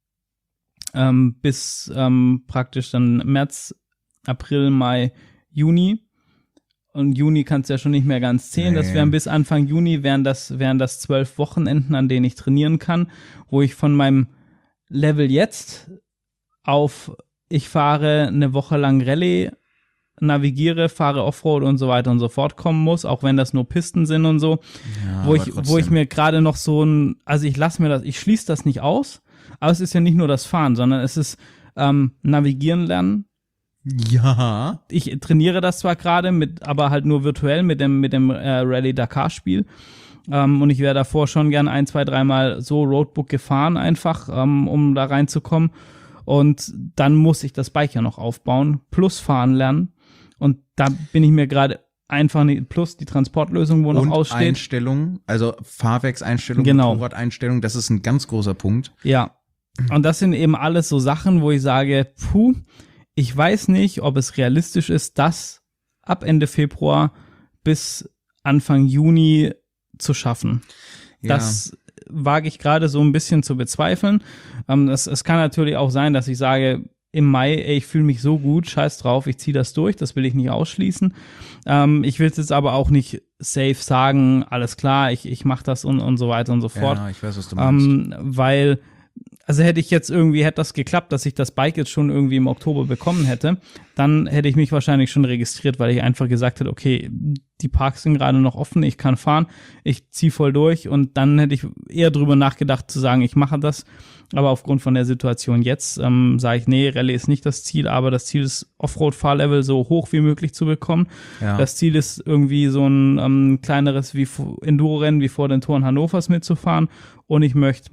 bis praktisch dann März, April, Mai, Juni. Und Juni kannst du ja schon nicht mehr ganz zählen. Das wären bis Anfang Juni wären das 12 Wochenenden, an denen ich trainieren kann, wo ich von meinem Level jetzt auf ich fahre eine Woche lang Rallye, navigiere, fahre Offroad und so weiter und so fort kommen muss, auch wenn das nur Pisten sind und so. Ja, wo ich mir gerade noch also ich schließe das nicht aus, aber es ist ja nicht nur das Fahren, sondern es ist Navigieren lernen. Ja. Ich trainiere das zwar gerade, aber halt nur virtuell mit dem Rallye Dakar-Spiel. Und ich wäre davor schon gern 1, 2, 3 Mal so Roadbook gefahren, einfach, um da reinzukommen. Und dann muss ich das Bike ja noch aufbauen, plus fahren lernen. Und da bin ich mir gerade einfach nicht, plus die Transportlösung, wo noch aussteht. Einstellung, also Fahrwerkseinstellung, Motorradeinstellung, das ist ein ganz großer Punkt. Ja. Und das sind eben alles so Sachen, wo ich sage, ich weiß nicht, ob es realistisch ist, das ab Ende Februar bis Anfang Juni zu schaffen. Ja. Das wage ich gerade so ein bisschen zu bezweifeln. Es kann natürlich auch sein, dass ich sage, im Mai, ich fühle mich so gut, scheiß drauf, ich ziehe das durch, das will ich nicht ausschließen. Ich will es jetzt aber auch nicht safe sagen, alles klar, ich mache das und so weiter und so fort. Ja, ich weiß, was du meinst. Weil hätte das geklappt, dass ich das Bike jetzt schon irgendwie im Oktober bekommen hätte, dann hätte ich mich wahrscheinlich schon registriert, weil ich einfach gesagt hätte, okay, die Parks sind gerade noch offen, ich kann fahren, ich ziehe voll durch und dann hätte ich eher drüber nachgedacht zu sagen, ich mache das. Aber aufgrund von der Situation jetzt sage ich, nee, Rallye ist nicht das Ziel, aber das Ziel ist, Offroad-Fahrlevel so hoch wie möglich zu bekommen. Ja. Das Ziel ist irgendwie so ein kleineres Enduro-Rennen wie vor den Toren Hannovers mitzufahren und ich möchte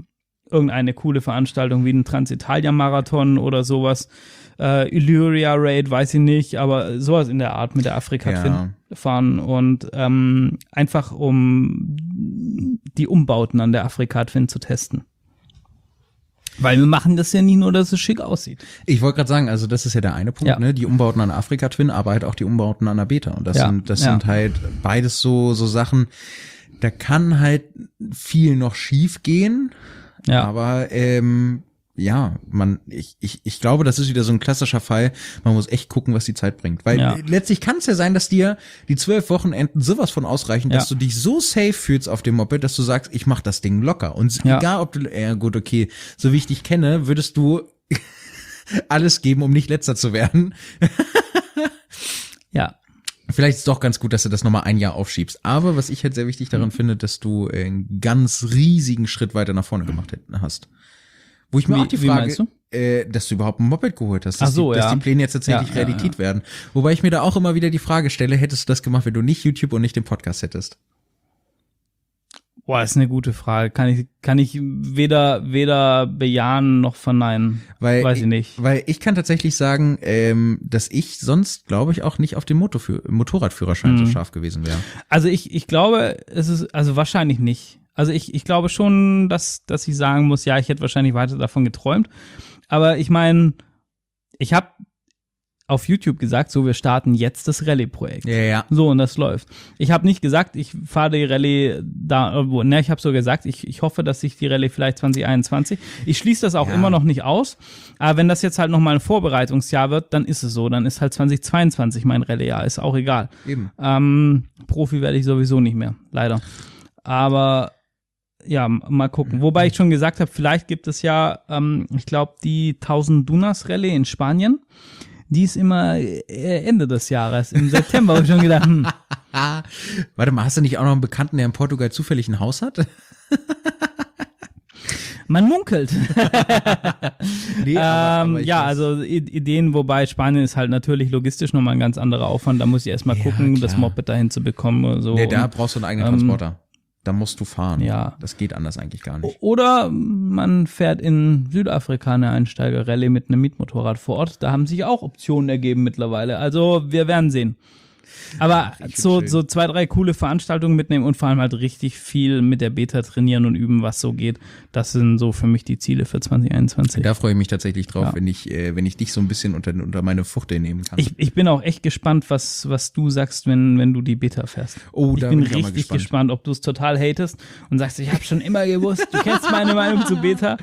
irgendeine coole Veranstaltung wie ein Transitalia-Marathon oder sowas. Illyria Raid, weiß ich nicht, aber sowas in der Art mit der Afrika-Twin fahren und einfach um die Umbauten an der Afrika-Twin zu testen. Weil wir machen das ja nicht nur, dass es schick aussieht. Ich wollte gerade sagen, also das ist ja der eine Punkt, ne? Die Umbauten an der Afrika-Twin, aber halt auch die Umbauten an der Beta. Und das sind halt beides so Sachen, da kann halt viel noch schief gehen. Ja. Aber ich glaube, das ist wieder so ein klassischer Fall. Man muss echt gucken, was die Zeit bringt. Weil letztlich kann es ja sein, dass dir die 12 Wochenenden sowas von ausreichen, dass du dich so safe fühlst auf dem Moped, dass du sagst, ich mach das Ding locker. Und egal, ob du, gut, okay, so wie ich dich kenne, würdest du alles geben, um nicht Letzter zu werden. Ja. Vielleicht ist es doch ganz gut, dass du das nochmal ein Jahr aufschiebst. Aber was ich halt sehr wichtig daran finde, dass du einen ganz riesigen Schritt weiter nach vorne gemacht hast. Wo ich mir auch die Frage, dass du überhaupt ein Moped geholt hast, dass die Pläne jetzt tatsächlich Realität werden. Wobei ich mir da auch immer wieder die Frage stelle, hättest du das gemacht, wenn du nicht YouTube und nicht den Podcast hättest? Boah, ist eine gute Frage. Kann ich weder bejahen noch verneinen. Weiß ich nicht. Weil ich kann tatsächlich sagen, dass ich sonst, glaube ich, auch nicht auf dem Motorradführerschein so scharf gewesen wäre. Also ich glaube, es ist, also wahrscheinlich nicht. Also ich glaube schon, dass ich sagen muss, ja, ich hätte wahrscheinlich weiter davon geträumt. Aber ich meine, ich habe auf YouTube gesagt, so, wir starten jetzt das Rallye-Projekt. Ja. So, und das läuft. Ich habe nicht gesagt, ich fahre die Rallye ich habe so gesagt, ich hoffe, dass ich die Rallye vielleicht 2021. Ich schließe das auch immer noch nicht aus. Aber wenn das jetzt halt nochmal ein Vorbereitungsjahr wird, dann ist es so. Dann ist halt 2022 mein Rallye-Jahr. Ist auch egal. Eben. Profi werde ich sowieso nicht mehr, leider. Aber ja, mal gucken. Wobei ich schon gesagt habe, vielleicht gibt es ja, ich glaube, die 1000 Dunas Rallye in Spanien. Die ist immer Ende des Jahres, im September, habe ich schon gedacht, Warte mal, hast du nicht auch noch einen Bekannten, der in Portugal zufällig ein Haus hat? Man munkelt. Nee, aber also Ideen, wobei Spanien ist halt natürlich logistisch nochmal ein ganz anderer Aufwand. Da muss ich erstmal gucken, das Moped dahin zu bekommen oder so. Nee, da brauchst du einen eigenen Transporter. Da musst du fahren. Ja. Das geht anders eigentlich gar nicht. Oder man fährt in Südafrika eine Einsteiger-Rallye mit einem Mietmotorrad vor Ort. Da haben sich auch Optionen ergeben mittlerweile. Also wir werden sehen. Aber so 2, 3 coole Veranstaltungen mitnehmen und vor allem halt richtig viel mit der Beta trainieren und üben, was so geht. Das sind so für mich die Ziele für 2021. Da freue ich mich tatsächlich drauf, wenn ich dich so ein bisschen unter meine Fuchtel nehmen kann. Ich bin auch echt gespannt, was du sagst, wenn du die Beta fährst. Oh, ich bin richtig gespannt, ob du es total hatest und sagst, ich habe schon immer gewusst, du kennst meine Meinung zu Beta.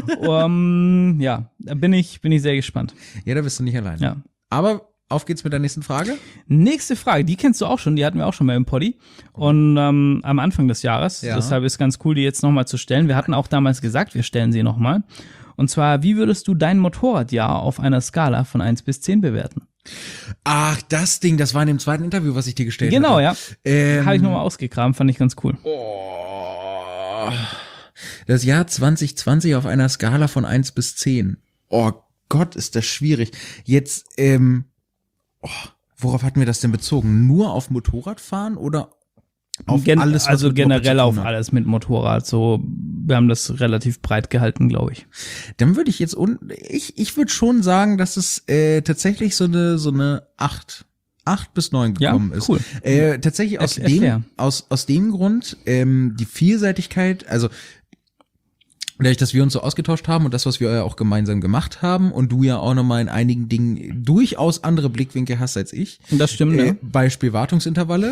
Da bin ich sehr gespannt. Ja, da bist du nicht allein. Ja. Aber auf geht's mit der nächsten Frage. Nächste Frage, die kennst du auch schon, die hatten wir auch schon mal im Poddy und am Anfang des Jahres. Ja. Deshalb ist ganz cool, die jetzt nochmal zu stellen. Wir hatten auch damals gesagt, wir stellen sie nochmal. Und zwar, wie würdest du dein Motorradjahr auf einer Skala von 1 bis 10 bewerten? Ach, das Ding, das war in dem zweiten Interview, was ich dir gestellt habe. Genau, ja. Habe ich nochmal ausgegraben, fand ich ganz cool. Oh, das Jahr 2020 auf einer Skala von 1 bis 10. Oh Gott, ist das schwierig. Jetzt, worauf hatten wir das denn bezogen? Nur auf Motorradfahren oder auf alles, was also generell auf alles mit Motorrad. So, wir haben das relativ breit gehalten, glaube ich. Dann würde ich jetzt ich würde schon sagen, dass es tatsächlich so eine 8 bis 9 gekommen ist. Cool. Tatsächlich aus dem Grund, die Vielseitigkeit, also dadurch, dass wir uns so ausgetauscht haben und das, was wir ja auch gemeinsam gemacht haben und du ja auch nochmal in einigen Dingen durchaus andere Blickwinkel hast als ich. Das stimmt, ne? Beispiel Wartungsintervalle.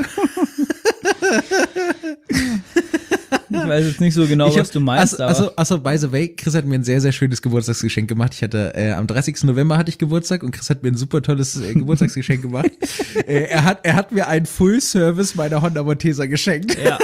Ich weiß jetzt nicht so genau, was du meinst. Also, by the way, Chris hat mir ein sehr, sehr schönes Geburtstagsgeschenk gemacht. Ich hatte, am 30. November hatte ich Geburtstag und Chris hat mir ein super tolles Geburtstagsgeschenk gemacht. Er hat mir einen Full-Service meiner Honda Montesa geschenkt. Ja.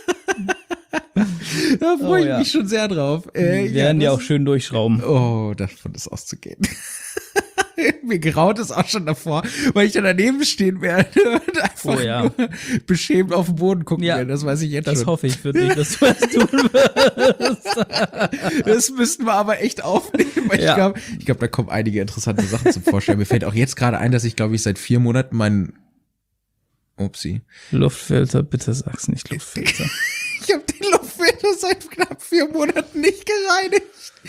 Da freue ich mich schon sehr drauf. Wir werden die auch schön durchschrauben. Oh, davon ist auszugehen. Mir graut es auch schon davor, weil ich da daneben stehen werde und einfach nur beschämt auf den Boden gucken werde. Das weiß ich jetzt schon. Das hoffe ich für dich, dass du das tun wirst. Das müssten wir aber echt aufnehmen. Weil ich glaube, da kommen einige interessante Sachen zum Vorstellen. Mir fällt auch jetzt gerade ein, dass ich, glaube ich, seit 4 Monaten meinen Luftfilter, bitte sag's nicht Luftfilter. Ich habe den Luftfilter wird das seit knapp 4 Monaten nicht gereinigt.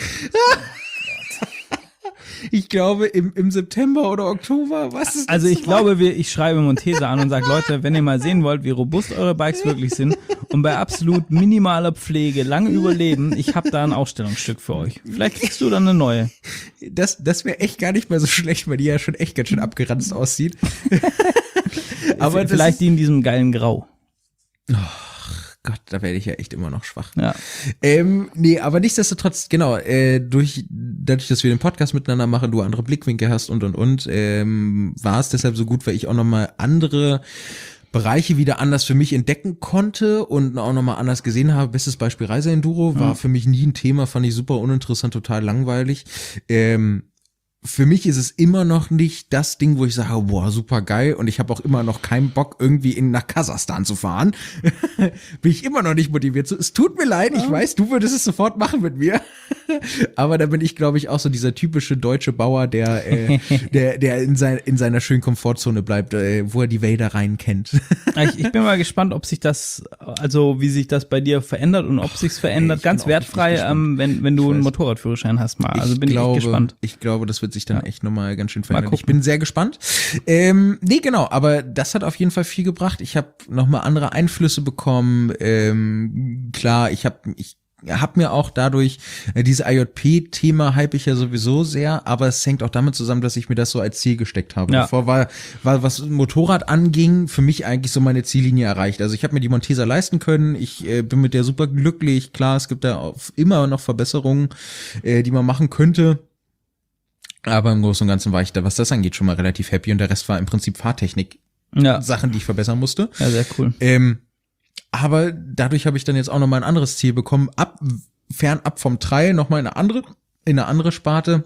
Ich glaube, im September oder Oktober, was ist das? Also ich glaube, ich schreibe Montesa an und sage, Leute, wenn ihr mal sehen wollt, wie robust eure Bikes wirklich sind und bei absolut minimaler Pflege lange überleben, ich habe da ein Ausstellungsstück für euch. Vielleicht kriegst du dann eine neue. Das wäre echt gar nicht mal so schlecht, weil die ja schon echt ganz schön abgeranzt aussieht. Aber vielleicht die in diesem geilen Grau. Oh Gott, da werde ich ja echt immer noch schwach. Ja. Nee, aber nichtsdestotrotz, genau, dadurch, dass wir den Podcast miteinander machen, du andere Blickwinkel hast und, war es deshalb so gut, weil ich auch nochmal andere Bereiche wieder anders für mich entdecken konnte und auch nochmal anders gesehen habe. Bestes Beispiel Reiseenduro, war für mich nie ein Thema, fand ich super uninteressant, total langweilig. Für mich ist es immer noch nicht das Ding, wo ich sage, boah, super geil, und ich habe auch immer noch keinen Bock, irgendwie nach Kasachstan zu fahren. Bin ich immer noch nicht motiviert zu. Es tut mir leid, ich weiß, du würdest es sofort machen mit mir. Aber da bin ich, glaube ich, auch so dieser typische deutsche Bauer, der in seiner schönen Komfortzone bleibt, wo er die Wälder rein kennt. Ich bin mal gespannt, ob sich das, also wie sich das bei dir verändert und ob sich's verändert. Ganz wertfrei, wenn du einen Motorradführerschein hast mal. Also bin ich echt gespannt. Ich glaube, das wird sich dann echt nochmal ganz schön verändern. Ich bin sehr gespannt. Nee, genau, aber das hat auf jeden Fall viel gebracht. Ich habe nochmal andere Einflüsse bekommen. Klar, ich habe mir auch dadurch diese IJP-Thema hype ich ja sowieso sehr, aber es hängt auch damit zusammen, dass ich mir das so als Ziel gesteckt habe. Ja. Davor war, was Motorrad anging, für mich eigentlich so meine Ziellinie erreicht. Also ich habe mir die Montesa leisten können, ich bin mit der super glücklich. Klar, es gibt da immer noch Verbesserungen, die man machen könnte. Aber im Großen und Ganzen war ich da, was das angeht, schon mal relativ happy, und der Rest war im Prinzip Fahrtechnik. Ja. Sachen, die ich verbessern musste. Ja, sehr cool. Aber dadurch habe ich dann jetzt auch nochmal ein anderes Ziel bekommen, fernab vom Trail, nochmal in eine andere Sparte,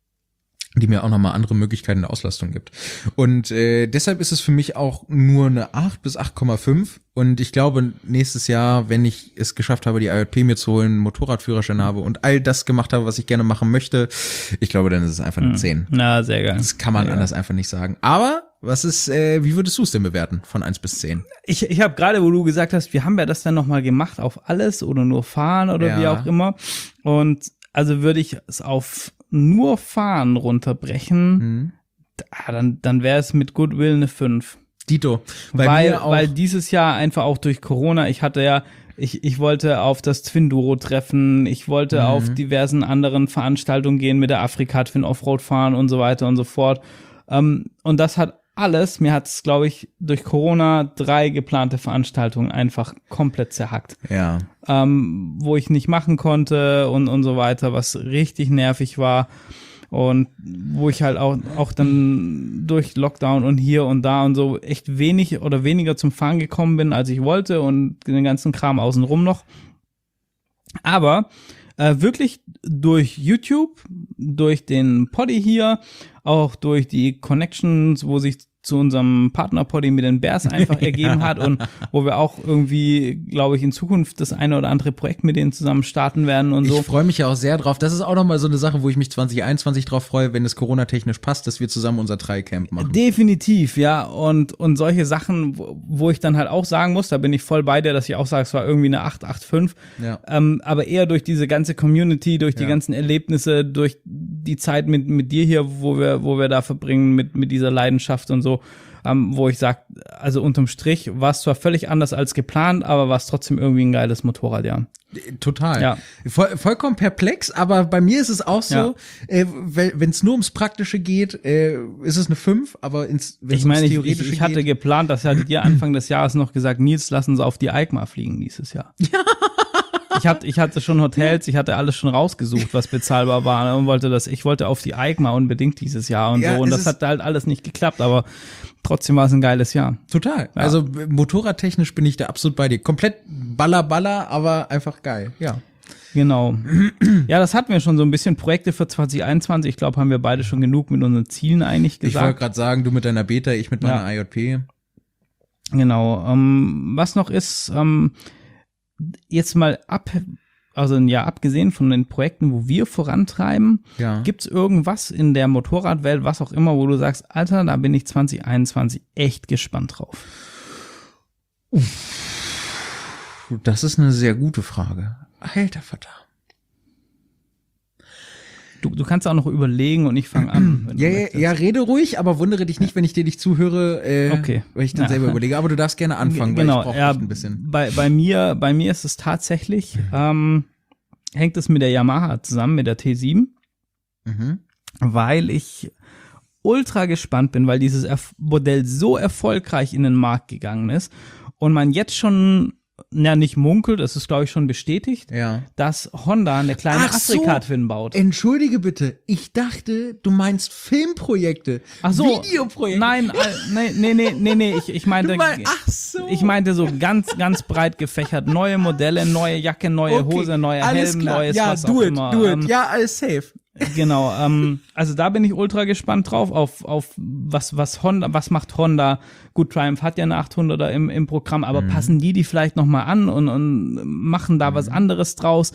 die mir auch nochmal andere Möglichkeiten der Auslastung gibt. Und deshalb ist es für mich auch nur eine 8 bis 8,5. Und ich glaube, nächstes Jahr, wenn ich es geschafft habe, die IJP mir zu holen, Motorradführerschein habe und all das gemacht habe, was ich gerne machen möchte, ich glaube, dann ist es einfach eine 10. Na, sehr geil. Das kann man anders einfach nicht sagen. Aber wie würdest du es denn bewerten von 1 bis 10? Ich habe gerade, wo du gesagt hast, wir haben ja das dann nochmal gemacht auf alles oder nur fahren oder wie auch immer. Und also würde ich es auf nur fahren runterbrechen, dann wäre es mit Goodwill eine 5. Dito. Weil dieses Jahr einfach auch durch Corona, ich wollte auf das Twinduro-Treffen, ich wollte auf diversen anderen Veranstaltungen gehen, mit der Afrika-Twin Offroad fahren und so weiter und so fort. Und das hat alles, mir hat es, glaube ich, durch Corona 3 geplante Veranstaltungen einfach komplett zerhackt. Ja. Wo ich nicht machen konnte und so weiter, was richtig nervig war. Und wo ich halt auch dann durch Lockdown und hier und da und so echt wenig oder weniger zum Fahren gekommen bin, als ich wollte, und den ganzen Kram außenrum noch. Aber wirklich durch YouTube, durch den Poddy hier, auch durch die Connections, wo sich zu unserem Partner-Poddy mit den Bears einfach ergeben hat und wo wir auch irgendwie, glaube ich, in Zukunft das eine oder andere Projekt mit denen zusammen starten werden und so. Ich freue mich ja auch sehr drauf. Das ist auch nochmal so eine Sache, wo ich mich 2021 drauf freue, wenn es Corona-technisch passt, dass wir zusammen unser Trailcamp machen. Definitiv, ja. Und solche Sachen, wo ich dann halt auch sagen muss, da bin ich voll bei dir, dass ich auch sage, es war irgendwie eine 8,85. Ja. Aber eher durch diese ganze Community, durch die ganzen Erlebnisse, durch die Zeit mit dir hier, wo wir da verbringen, mit dieser Leidenschaft und so. Wo ich sage, also unterm Strich war es zwar völlig anders als geplant, aber war es trotzdem irgendwie ein geiles Motorrad, ja. Total. Ja. Vollkommen perplex, aber bei mir ist es auch so, wenn es nur ums Praktische geht, ist es eine 5, aber ich hatte geplant, das hattet ihr Anfang des Jahres noch gesagt, Nils, lass uns auf die EICMA fliegen dieses Jahr. Ja. Ich hatte schon Hotels, ich hatte alles schon rausgesucht, was bezahlbar war, und ich wollte auf die EICMA unbedingt dieses Jahr und so, und das hat halt alles nicht geklappt, aber trotzdem war es ein geiles Jahr. Total. Ja. Also motorradtechnisch bin ich da absolut bei dir. Komplett Baller, aber einfach geil, ja. Genau. Ja, das hatten wir schon so ein bisschen, Projekte für 2021. Ich glaube, haben wir beide schon genug mit unseren Zielen eigentlich gesagt. Ich wollte gerade sagen, du mit deiner Beta, ich mit meiner IJP. Genau. Was noch ist, jetzt mal abgesehen von den Projekten, wo wir vorantreiben, gibt's irgendwas in der Motorradwelt, was auch immer, wo du sagst, Alter, da bin ich 2021 echt gespannt drauf? Das ist eine sehr gute Frage. Alter Vater. Du kannst auch noch überlegen und ich fange an. Ja, rede ruhig, aber wundere dich nicht, wenn ich dir nicht zuhöre, okay. Weil ich dann selber überlege. Aber du darfst gerne anfangen, genau, weil ich brauche ein bisschen. Bei mir ist es tatsächlich, hängt es mit der Yamaha zusammen, mit der T7, weil ich ultra gespannt bin, weil dieses Modell so erfolgreich in den Markt gegangen ist und man jetzt schon nicht munkelt, es ist, glaube ich, schon bestätigt, dass Honda eine kleine Afrika-Twin baut. Entschuldige bitte, ich dachte, du meinst Filmprojekte, Videoprojekte. Nein, nee, ich meinte, ich meinte so ganz, ganz breit gefächert, neue Modelle, neue Jacke, neue Hose, neue Helm, neues was auch immer. Ja, alles safe. Genau, also da bin ich ultra gespannt drauf, auf was Honda, was macht Honda. Gut, Triumph hat ja eine 800er im Programm, aber passen die vielleicht noch mal an und machen da was anderes draus.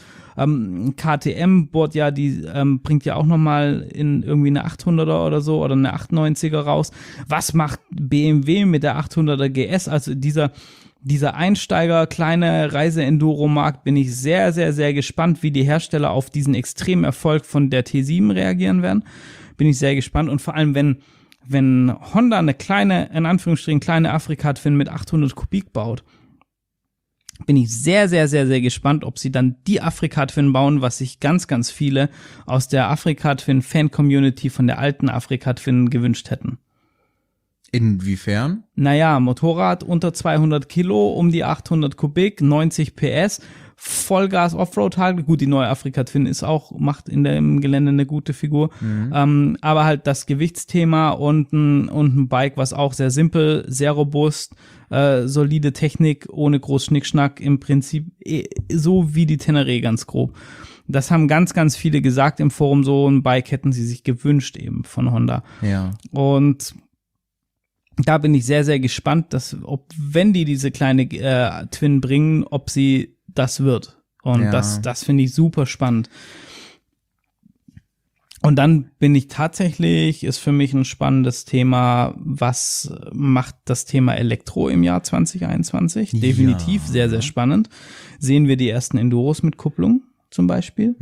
KTM bringt ja auch noch mal in irgendwie eine 800er oder so oder eine 890er raus. Was macht BMW mit der 800er GS? Also dieser Einsteiger, kleine Reise-Enduro-Markt, bin ich sehr, sehr, sehr gespannt, wie die Hersteller auf diesen extremen Erfolg von der T7 reagieren werden. Bin ich sehr gespannt und vor allem, wenn Honda eine kleine, in Anführungsstrichen, kleine Afrika-Twin mit 800 Kubik baut, bin ich sehr, sehr, sehr, sehr gespannt, ob sie dann die Afrika-Twin bauen, was sich ganz, ganz viele aus der Afrika-Twin-Fan-Community von der alten Afrika-Twin gewünscht hätten. Inwiefern? Naja, Motorrad unter 200 Kilo, um die 800 Kubik, 90 PS, Vollgas Offroad-Tag. Gut, die neue Afrika Twin macht im Gelände eine gute Figur. Aber halt das Gewichtsthema und ein Bike, was auch sehr simpel, sehr robust, solide Technik, ohne groß Schnickschnack, im Prinzip so wie die Teneré ganz grob. Das haben ganz, ganz viele gesagt im Forum, so ein Bike hätten sie sich gewünscht eben von Honda. Ja. Und da bin ich sehr, sehr gespannt, wenn die diese kleine Twin bringen, ob sie das wird. Und das finde ich super spannend. Und dann ist für mich ein spannendes Thema, was macht das Thema Elektro im Jahr 2021? Definitiv sehr, sehr spannend. Sehen wir die ersten Enduros mit Kupplung zum Beispiel?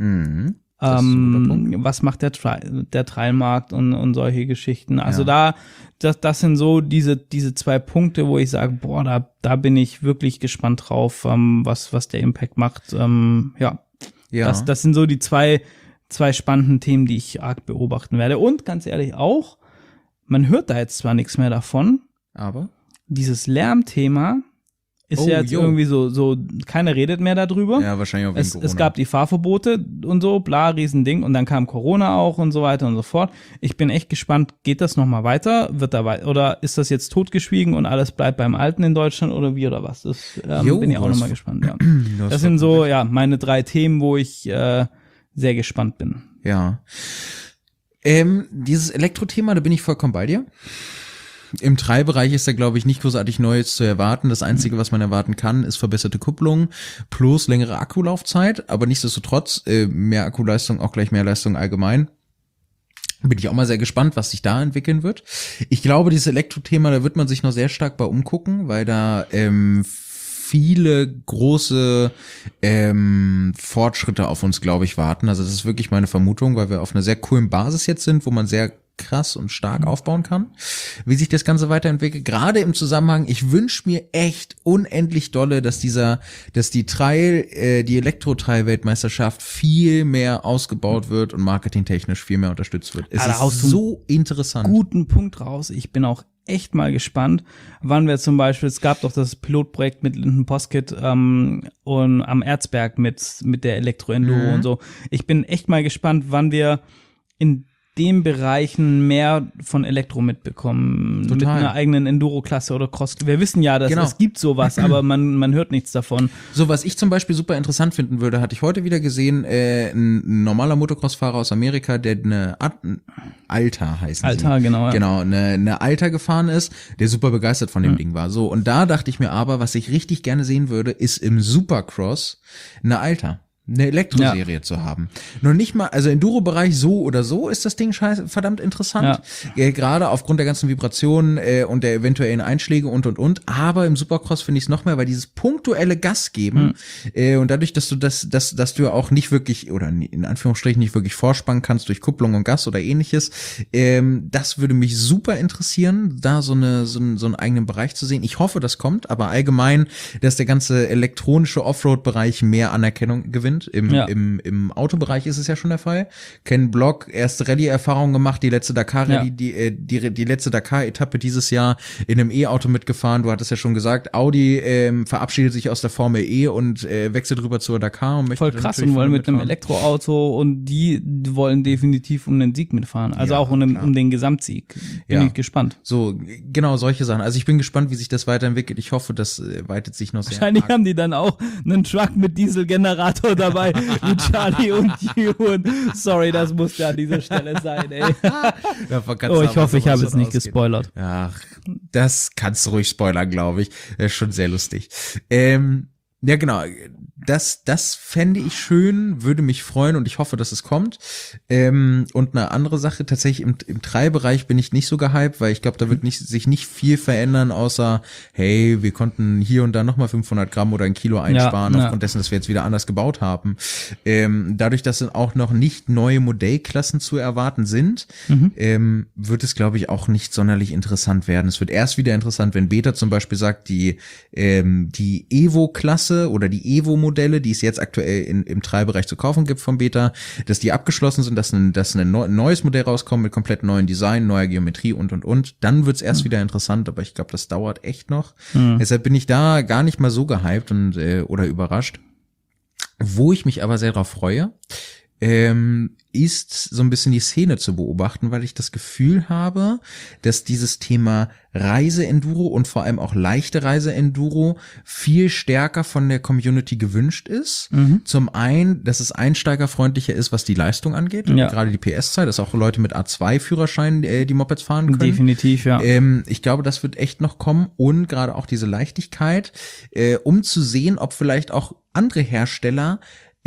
Was macht der Trailmarkt und solche Geschichten? Also das sind so diese zwei Punkte, wo ich sage, da bin ich wirklich gespannt drauf, was der Impact macht. Das sind so die zwei spannenden Themen, die ich arg beobachten werde. Und ganz ehrlich auch, man hört da jetzt zwar nichts mehr davon, aber dieses Lärmthema ist jetzt irgendwie so, keiner redet mehr darüber. Ja, wahrscheinlich auch wegen Corona. Es gab die Fahrverbote und so, bla, Riesending. Und dann kam Corona auch und so weiter und so fort. Ich bin echt gespannt, geht das nochmal weiter? Oder ist das jetzt totgeschwiegen und alles bleibt beim Alten in Deutschland oder wie oder was? Das bin ich auch nochmal gespannt, ja. Das sind so, meine 3 Themen, wo ich sehr gespannt bin. Ja. Dieses Elektro-Thema, da bin ich vollkommen bei dir. Im Trailbereich ist da, glaube ich, nicht großartig Neues zu erwarten. Das Einzige, was man erwarten kann, ist verbesserte Kupplung plus längere Akkulaufzeit. Aber nichtsdestotrotz, mehr Akkuleistung, auch gleich mehr Leistung allgemein. Bin ich auch mal sehr gespannt, was sich da entwickeln wird. Ich glaube, dieses Elektro-Thema, da wird man sich noch sehr stark bei umgucken, weil da viele große Fortschritte auf uns, glaube ich, warten. Also das ist wirklich meine Vermutung, weil wir auf einer sehr coolen Basis jetzt sind, wo man sehr krass und stark aufbauen kann, wie sich das Ganze weiterentwickelt. Gerade im Zusammenhang, ich wünsche mir echt unendlich dolle, dass die Elektro-Trail-Weltmeisterschaft viel mehr ausgebaut wird und marketingtechnisch viel mehr unterstützt wird. Es ist so interessant. Guten Punkt raus. Ich bin auch echt mal gespannt, wann wir zum Beispiel, es gab doch das Pilotprojekt mit Linden Poskett und am Erzberg mit der Elektro-Enduro und so. Ich bin echt mal gespannt, wann wir in den Bereichen mehr von Elektro mitbekommen. Total. Mit einer eigenen Enduro-Klasse oder Cross. Wir wissen ja, dass es gibt sowas, aber man hört nichts davon. So, was ich zum Beispiel super interessant finden würde, hatte ich heute wieder gesehen, ein normaler Motocross-Fahrer aus Amerika, der eine Alta heißt. Alta, genau. Ja. Genau, eine Alta gefahren ist, der super begeistert von dem Ding war. So, und da dachte ich mir aber, was ich richtig gerne sehen würde, ist im Supercross eine Alta. eine Elektroserie zu haben. Nur nicht mal, also Enduro-Bereich so oder so ist das Ding verdammt interessant. Gerade aufgrund der ganzen Vibrationen und der eventuellen Einschläge und. Aber im Supercross finde ich es noch mehr, weil dieses punktuelle Gas geben und dadurch, dass du dass du ja auch nicht wirklich, oder in Anführungsstrichen nicht wirklich vorspannen kannst durch Kupplung und Gas oder ähnliches, das würde mich super interessieren, da so einen eigenen Bereich zu sehen. Ich hoffe, das kommt, aber allgemein, dass der ganze elektronische Offroad-Bereich mehr Anerkennung gewinnt. Im Autobereich ist es ja schon der Fall. Ken Block, erste Rallye-Erfahrung gemacht, die letzte Dakar-Rallye, die letzte Dakar-Etappe dieses Jahr in einem E-Auto mitgefahren. Du hattest ja schon gesagt, Audi verabschiedet sich aus der Formel E und wechselt rüber zur Dakar. Und voll krass und wollen mit einem Elektroauto und die wollen definitiv um den Sieg mitfahren. Also auch um den Gesamtsieg. Bin ich gespannt. So, genau, solche Sachen. Also ich bin gespannt, wie sich das weiterentwickelt. Ich hoffe, das weitet sich noch sehr Wahrscheinlich haben die dann auch einen Truck mit Dieselgenerator dabei, wie Charlie und Ewan. Sorry, das musste an dieser Stelle sein, ey. Ich hoffe, ich habe es nicht gespoilert. Ach, das kannst du ruhig spoilern, glaube ich. Das ist schon sehr lustig. Ja, genau. Das fände ich schön, würde mich freuen und ich hoffe, dass es kommt. Und eine andere Sache, tatsächlich im Treibereich bin ich nicht so gehypt, weil ich glaube, da wird sich nicht viel verändern, außer, hey, wir konnten hier und da nochmal 500 Gramm oder ein Kilo einsparen, aufgrund dessen, dass wir jetzt wieder anders gebaut haben. Dadurch, dass dann auch noch nicht neue Modellklassen zu erwarten sind, wird es, glaube ich, auch nicht sonderlich interessant werden. Es wird erst wieder interessant, wenn Beta zum Beispiel sagt, die Evo-Klasse oder die Evo-Modelle, die es jetzt aktuell im Treibereich zu kaufen gibt vom Beta, dass die abgeschlossen sind, dass ein neues Modell rauskommt mit komplett neuen Design, neuer Geometrie und. Dann wird's erst wieder interessant, aber ich glaube, das dauert echt noch. Deshalb bin ich da gar nicht mal so gehypt und oder überrascht. Wo ich mich aber sehr drauf freue, ist so ein bisschen die Szene zu beobachten, weil ich das Gefühl habe, dass dieses Thema Reise-Enduro und vor allem auch leichte Reise-Enduro viel stärker von der Community gewünscht ist. Zum einen, dass es einsteigerfreundlicher ist, was die Leistung angeht, gerade die PS-Zeit, dass auch Leute mit A2-Führerschein die Mopeds fahren können. Definitiv, ja. Ich glaube, das wird echt noch kommen und gerade auch diese Leichtigkeit, um zu sehen, ob vielleicht auch andere Hersteller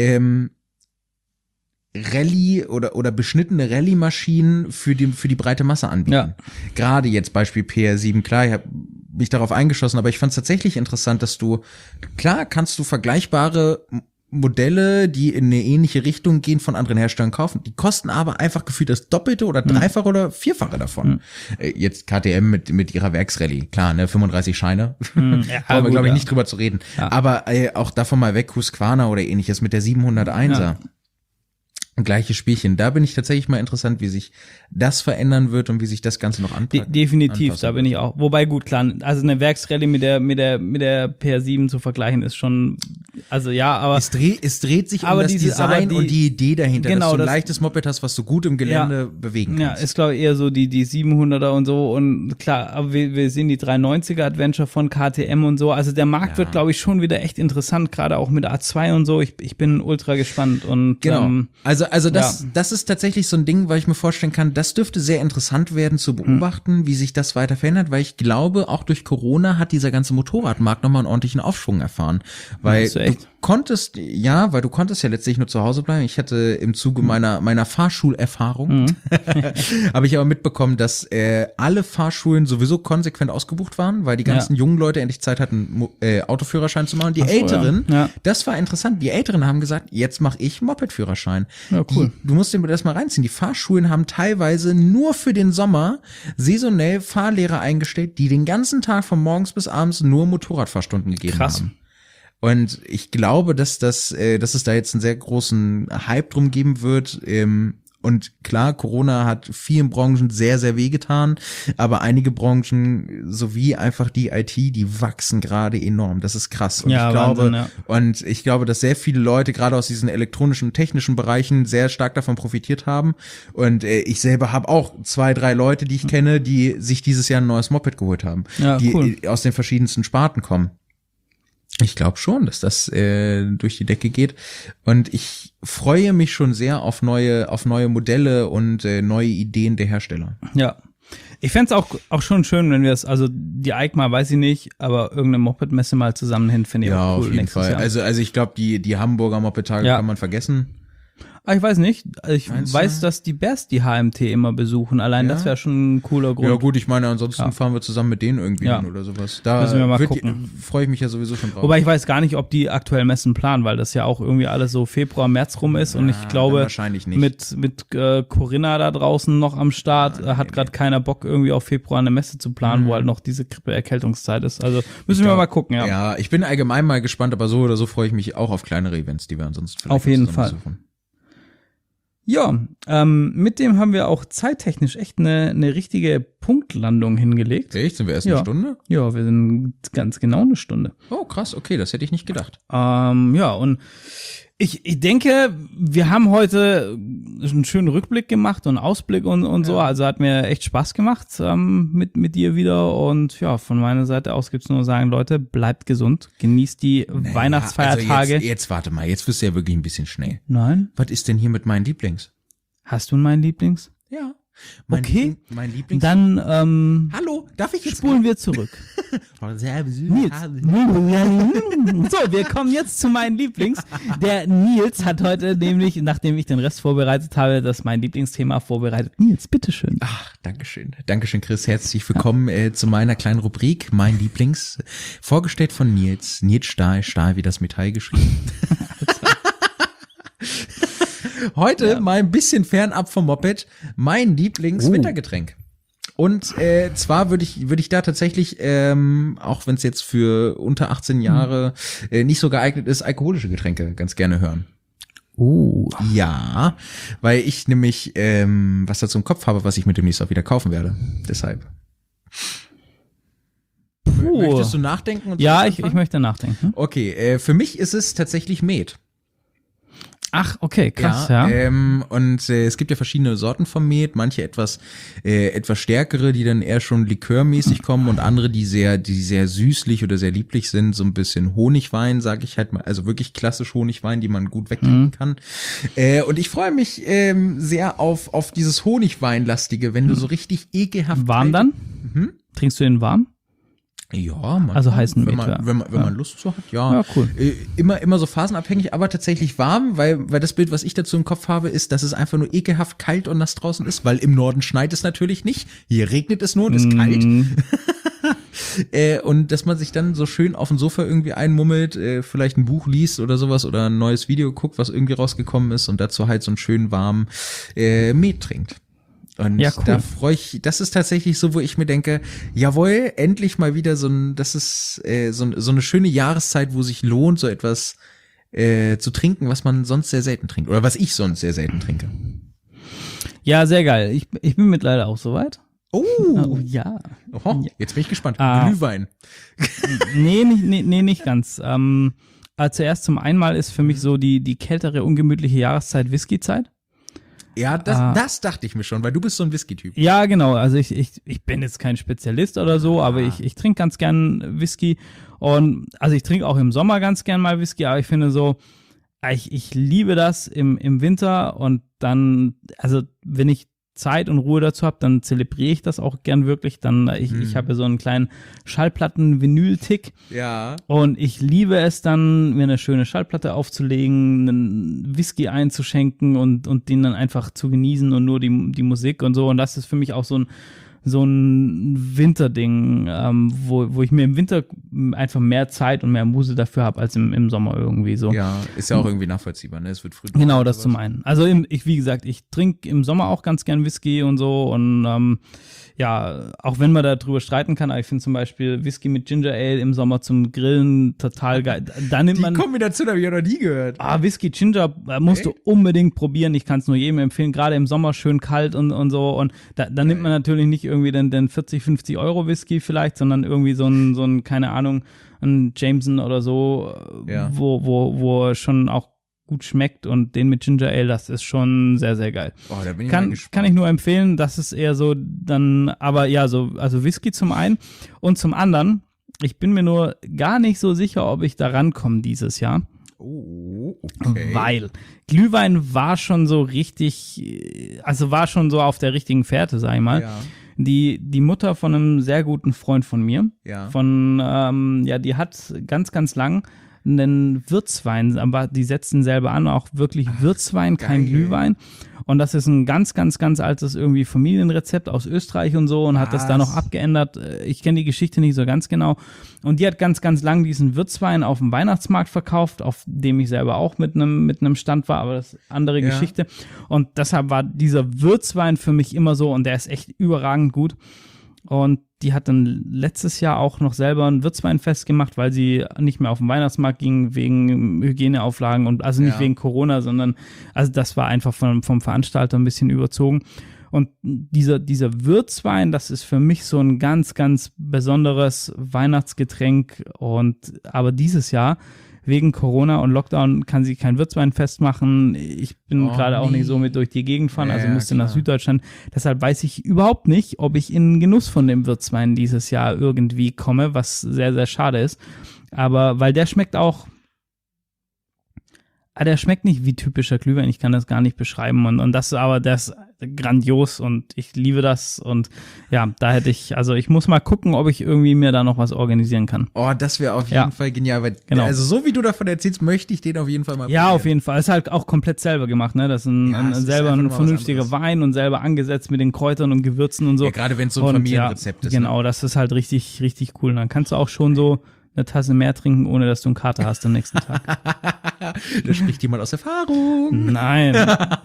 Rallye oder beschnittene Rallye-Maschinen für die breite Masse anbieten. Ja. Gerade jetzt Beispiel PR7, klar, ich habe mich darauf eingeschossen, aber ich fand es tatsächlich interessant, dass kannst du vergleichbare Modelle, die in eine ähnliche Richtung gehen, von anderen Herstellern kaufen. Die kosten aber einfach gefühlt das Doppelte oder Dreifache oder Vierfache davon. Jetzt KTM mit ihrer Werksrallye. Klar, ne, 35 Scheine. Brauchen wir, glaube ich, nicht drüber zu reden. Ja. Aber auch davon mal weg, Husqvarna oder ähnliches mit der 701er. Ja. Gleiches Spielchen. Da bin ich tatsächlich mal interessant, wie sich das verändern wird und wie sich das Ganze noch anpackt. Definitiv, da bin ich auch. Wobei gut, klar, also eine Werksrallye mit der PR7 zu vergleichen ist schon, also ja, aber es dreht sich um das Design und die Idee dahinter, genau, dass du ein leichtes Moped hast, was du gut im Gelände bewegen kannst. Ja, ist glaube ich eher so die 700er und so und klar, aber wir sehen die 390er Adventure von KTM und so, also der Markt wird glaube ich schon wieder echt interessant, gerade auch mit A2 und so. Ich bin ultra gespannt und genau. Also das ist tatsächlich so ein Ding, weil ich mir vorstellen kann, das dürfte sehr interessant werden zu beobachten, wie sich das weiter verändert, weil ich glaube, auch durch Corona hat dieser ganze Motorradmarkt nochmal einen ordentlichen Aufschwung erfahren. Weil du konntest ja letztlich nur zu Hause bleiben. Ich hatte im Zuge meiner Fahrschulerfahrung, habe ich aber mitbekommen, dass alle Fahrschulen sowieso konsequent ausgebucht waren, weil die ganzen jungen Leute endlich Zeit hatten, Autoführerschein zu machen. Die Älteren, das war interessant, die Älteren haben gesagt, jetzt mache ich Mopedführerschein. Ja, cool. Du musst dir das mal reinziehen. Die Fahrschulen haben teilweise nur für den Sommer saisonell Fahrlehrer eingestellt, die den ganzen Tag von morgens bis abends nur Motorradfahrstunden gegeben haben. Und ich glaube, dass es da jetzt einen sehr großen Hype drum geben wird. Und klar, Corona hat vielen Branchen sehr, sehr wehgetan, aber einige Branchen sowie einfach die IT, die wachsen gerade enorm. Das ist krass. Und ich glaube, dass sehr viele Leute gerade aus diesen elektronischen, technischen Bereichen sehr stark davon profitiert haben. Und ich selber habe auch 2, 3 Leute, die ich kenne, die sich dieses Jahr ein neues Moped geholt haben, die aus den verschiedensten Sparten kommen. Ich glaube schon, dass das durch die Decke geht und ich freue mich schon sehr auf neue Modelle und neue Ideen der Hersteller. Ja. Ich fänd's auch schon schön, wenn wir es, also die EICMA weiß ich nicht, aber irgendeine Moped-Messe mal zusammen hin, finde ich auch cool. Ja, auf jeden Fall. Also ich glaube, die Hamburger Moped-Tage kann man vergessen. Aber ich weiß nicht. Ich weiß, dass die Bears die HMT immer besuchen. Allein das wäre schon ein cooler Grund. Ja gut, ich meine, ansonsten fahren wir zusammen mit denen irgendwie hin oder sowas. Da müssen wir mal gucken. Freue ich mich ja sowieso schon drauf. Wobei ich weiß gar nicht, ob die aktuell Messen planen, weil das ja auch irgendwie alles so Februar, März rum ist. Und ich glaube, wahrscheinlich nicht. mit Corinna da draußen noch am Start hat gerade keiner Bock, irgendwie auf Februar eine Messe zu planen, wo halt noch diese Grippe-Erkältungszeit ist. Also müssen wir mal gucken, ja. Ja, ich bin allgemein mal gespannt, aber so oder so freue ich mich auch auf kleinere Events, die wir ansonsten vielleicht auf jeden Fall besuchen. Ja, mit dem haben wir auch zeittechnisch echt eine richtige Punktlandung hingelegt. Echt? Sind wir erst eine Stunde? Ja, wir sind ganz genau eine Stunde. Oh, krass, okay, das hätte ich nicht gedacht. Ja, und ich denke, wir haben heute einen schönen Rückblick gemacht und Ausblick und so. Also hat mir echt Spaß gemacht mit dir wieder. Und ja, von meiner Seite aus gibt's nur sagen, Leute, bleibt gesund, genießt die Weihnachtsfeiertage. Also jetzt warte mal, jetzt wirst du ja wirklich ein bisschen schnell. Nein. Was ist denn hier mit meinen Lieblings? Hast du meinen Lieblings? Ja. Mein Lieblings. Dann hallo, darf ich jetzt spulen wir zurück. Nils. So, wir kommen jetzt zu meinen Lieblings. Der Nils hat heute nämlich, nachdem ich den Rest vorbereitet habe, das mein Lieblingsthema vorbereitet. Nils, bitteschön. Ach, Dankeschön. Dankeschön, Chris. Herzlich willkommen zu meiner kleinen Rubrik, mein Lieblings. Vorgestellt von Nils. Nils Stahl, Stahl wie das Metall geschrieben. Heute mal ein bisschen fernab vom Moped, mein Lieblings-Wintergetränk. Und zwar würde ich da tatsächlich, auch wenn es jetzt für unter 18 Jahre nicht so geeignet ist, alkoholische Getränke ganz gerne hören. Ja, weil ich nämlich was dazu im Kopf habe, was ich mir demnächst auch wieder kaufen werde. Deshalb. Möchtest du nachdenken? Ja, ich möchte nachdenken. Okay, für mich ist es tatsächlich Met. Ach, okay, krass, ja. Und es gibt ja verschiedene Sorten von Met, manche etwas stärkere, die dann eher schon likörmäßig kommen und andere, die sehr süßlich oder sehr lieblich sind, so ein bisschen Honigwein, sage ich halt mal, also wirklich klassisch Honigwein, die man gut wegtrinken kann. Und ich freue mich sehr auf dieses Honigweinlastige, wenn du so richtig ekelhaft warm dann? Trinkst du den warm? Ja, manchmal, also heißen wenn man Lust zu hat, ja cool. Immer so phasenabhängig, aber tatsächlich warm, weil das Bild, was ich dazu im Kopf habe, ist, dass es einfach nur ekelhaft kalt und nass draußen ist, weil im Norden schneit es natürlich nicht, hier regnet es nur und ist kalt. Und dass man sich dann so schön auf dem Sofa irgendwie einmummelt, vielleicht ein Buch liest oder sowas oder ein neues Video guckt, was irgendwie rausgekommen ist und dazu halt so einen schönen warmen Met trinkt. Und ja, cool. Da freue ich, das ist tatsächlich so, wo ich mir denke, jawohl, endlich mal wieder so eine schöne Jahreszeit, wo sich lohnt, so etwas zu trinken, was man sonst sehr selten trinkt. Oder was ich sonst sehr selten trinke. Ja, sehr geil. Ich bin mittlerweile auch soweit. Oh ja. Oho, jetzt bin ich gespannt. Glühwein. Nee, nicht ganz. Zuerst zum einen ist für mich so die kältere, ungemütliche Jahreszeit Whisky-Zeit. Ja, das dachte ich mir schon, weil du bist so ein Whisky-Typ. Ja, genau. Also ich bin jetzt kein Spezialist oder so, aber ich trinke ganz gern Whisky. Und also ich trinke auch im Sommer ganz gern mal Whisky, aber ich finde so, ich liebe das im Winter und dann, also wenn ich Zeit und Ruhe dazu habe, dann zelebriere ich das auch gern wirklich. Ich habe so einen kleinen Schallplatten-Vinyl-Tick. Ja. Und ich liebe es dann, mir eine schöne Schallplatte aufzulegen, einen Whisky einzuschenken und den dann einfach zu genießen und nur die Musik und so. Und das ist für mich auch so ein Winterding, wo ich mir im Winter einfach mehr Zeit und mehr Muse dafür habe als im Sommer irgendwie so. Ja, ist ja auch irgendwie nachvollziehbar, ne? Es wird früh. Genau, das zum einen. Also wie gesagt, ich trinke im Sommer auch ganz gern Whisky und so und ja, auch wenn man da drüber streiten kann, aber ich finde zum Beispiel Whisky mit Ginger Ale im Sommer zum Grillen total geil. Da nimmt man. Die Kombination habe ich ja noch nie gehört. Whisky Ginger musst du unbedingt probieren. Ich kann es nur jedem empfehlen, gerade im Sommer schön kalt und so. Und da nimmt man natürlich nicht irgendwie den 40, 50 Euro Whisky vielleicht, sondern irgendwie so ein keine Ahnung, ein Jameson oder so, wo schon auch gut schmeckt und den mit Ginger Ale, das ist schon sehr, sehr geil. Boah, da bin ich kann ich nur empfehlen, das ist eher so dann, aber ja, also Whisky zum einen und zum anderen, ich bin mir nur gar nicht so sicher, ob ich da rankomme dieses Jahr. Oh, okay. Weil Glühwein war schon so richtig, also war schon so auf der richtigen Fährte, sag ich mal. Ja. Die Mutter von einem sehr guten Freund von mir, Ja. Die hat ganz, ganz lang einen Wirtswein, aber die setzen selber an, auch wirklich Wirtswein, kein Glühwein. Und das ist ein ganz, ganz, ganz altes irgendwie Familienrezept aus Österreich und so und hat das da noch abgeändert. Ich kenne die Geschichte nicht so ganz genau. Und die hat ganz, ganz lang diesen Wirtswein auf dem Weihnachtsmarkt verkauft, auf dem ich selber auch mit einem Stand war, aber das ist eine andere Geschichte. Und deshalb war dieser Wirtswein für mich immer so und der ist echt überragend gut. Und die hat dann letztes Jahr auch noch selber ein Wirtsweinfest gemacht, weil sie nicht mehr auf den Weihnachtsmarkt ging wegen Hygieneauflagen und also nicht wegen Corona, sondern also das war einfach vom Veranstalter ein bisschen überzogen. Und dieser Wirtswein, das ist für mich so ein ganz, ganz besonderes Weihnachtsgetränk. Aber dieses Jahr wegen Corona und Lockdown kann sie kein Wirtsweinfest machen. Ich bin gerade auch nicht so mit durch die Gegend fahren, also musste nach Süddeutschland. Deshalb weiß ich überhaupt nicht, ob ich in den Genuss von dem Wirtswein dieses Jahr irgendwie komme, was sehr, sehr schade ist. Aber weil der schmeckt auch, der schmeckt nicht wie typischer Glühwein, ich kann das gar nicht beschreiben. Und das ist grandios und ich liebe das. Und ja, ich muss mal gucken, ob ich irgendwie mir da noch was organisieren kann. Oh, das wäre auf jeden Fall genial. Weil, also so wie du davon erzählst, möchte ich den auf jeden Fall mal probieren. Ja, auf jeden Fall. Ist halt auch komplett selber gemacht, ne? Das ist selber ein vernünftiger Wein und selber angesetzt mit den Kräutern und Gewürzen und so. Ja, gerade wenn es so ein Familienrezept ist. Genau, das ist halt richtig, richtig cool. Und dann kannst du auch schon so eine Tasse mehr trinken, ohne dass du einen Kater hast am nächsten Tag. Da spricht jemand aus Erfahrung. Nein.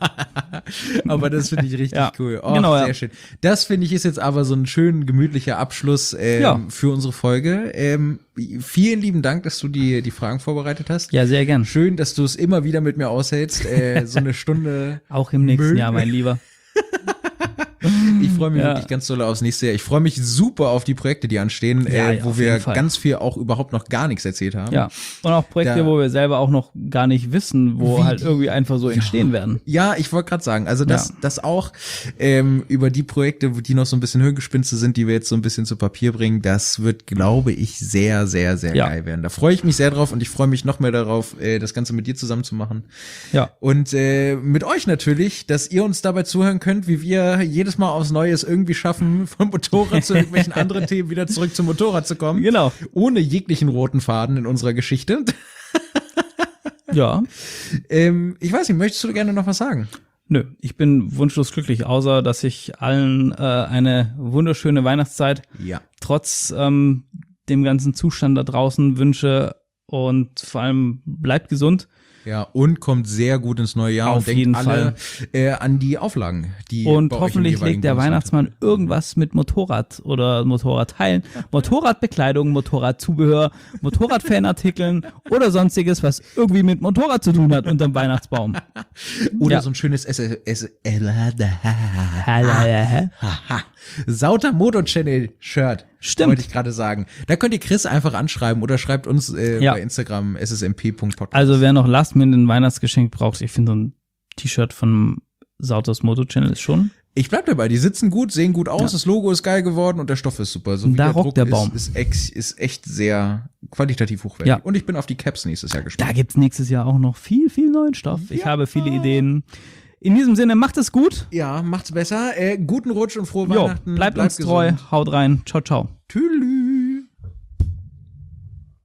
Aber das finde ich richtig cool. Oh, genau, sehr schön. Das finde ich ist jetzt aber so ein schön gemütlicher Abschluss für unsere Folge. Vielen lieben Dank, dass du die Fragen vorbereitet hast. Ja, sehr gern. Schön, dass du es immer wieder mit mir aushältst. So eine Stunde. Auch im nächsten Jahr, mein Lieber. Ich freue mich wirklich ganz doll aufs nächste Jahr. Ich freue mich super auf die Projekte, die anstehen, wo wir ganz viel auch überhaupt noch gar nichts erzählt haben. Ja, und auch Projekte, wo wir selber auch noch gar nicht wissen, wo halt irgendwie einfach so entstehen werden. Ja, ich wollte gerade sagen, also das auch über die Projekte, die noch so ein bisschen Hirngespinste sind, die wir jetzt so ein bisschen zu Papier bringen, das wird, glaube ich, sehr, sehr, sehr geil werden. Da freue ich mich sehr drauf und ich freue mich noch mehr darauf, das Ganze mit dir zusammen zu machen. Ja. Und mit euch natürlich, dass ihr uns dabei zuhören könnt, wie wir jedes Mal aufs Neue es irgendwie schaffen, vom Motorrad zu irgendwelchen anderen Themen wieder zurück zum Motorrad zu kommen. Genau. Ohne jeglichen roten Faden in unserer Geschichte. Ja. Ich weiß nicht, möchtest du gerne noch was sagen? Nö, ich bin wunschlos glücklich, außer dass ich allen eine wunderschöne Weihnachtszeit trotz dem ganzen Zustand da draußen wünsche und vor allem bleibt gesund. Ja, und kommt sehr gut ins neue Jahr auf und jeden denkt alle an die Auflagen, die und hoffentlich legt der Weihnachtsmann irgendwas mit Motorrad oder Motorradteilen, Motorradbekleidung, Motorradzubehör, Motorradfanartikeln oder sonstiges, was irgendwie mit Motorrad zu tun hat unterm Weihnachtsbaum. Oder so ein schönes Sauter Moto Channel Shirt. Stimmt. Wollte ich gerade sagen. Da könnt ihr Chris einfach anschreiben oder schreibt uns bei Instagram ssmp.podcast. Also wer noch Last-Minute ein Weihnachtsgeschenk braucht, ich finde so ein T-Shirt von Sauters Moto Channel ist schon. Ich bleib dabei, die sitzen gut, sehen gut aus, das Logo ist geil geworden und der Stoff ist super. So wie da der rockt Druck der Baum. Ist echt sehr qualitativ hochwertig. Ja. Und ich bin auf die Caps nächstes Jahr gespannt. Da gibt's nächstes Jahr auch noch viel, viel neuen Stoff. Ich habe viele Ideen. In diesem Sinne, macht es gut. Ja, macht's besser. Guten Rutsch und frohe Weihnachten. Bleibt uns treu. Haut rein. Ciao, ciao. Tschüss.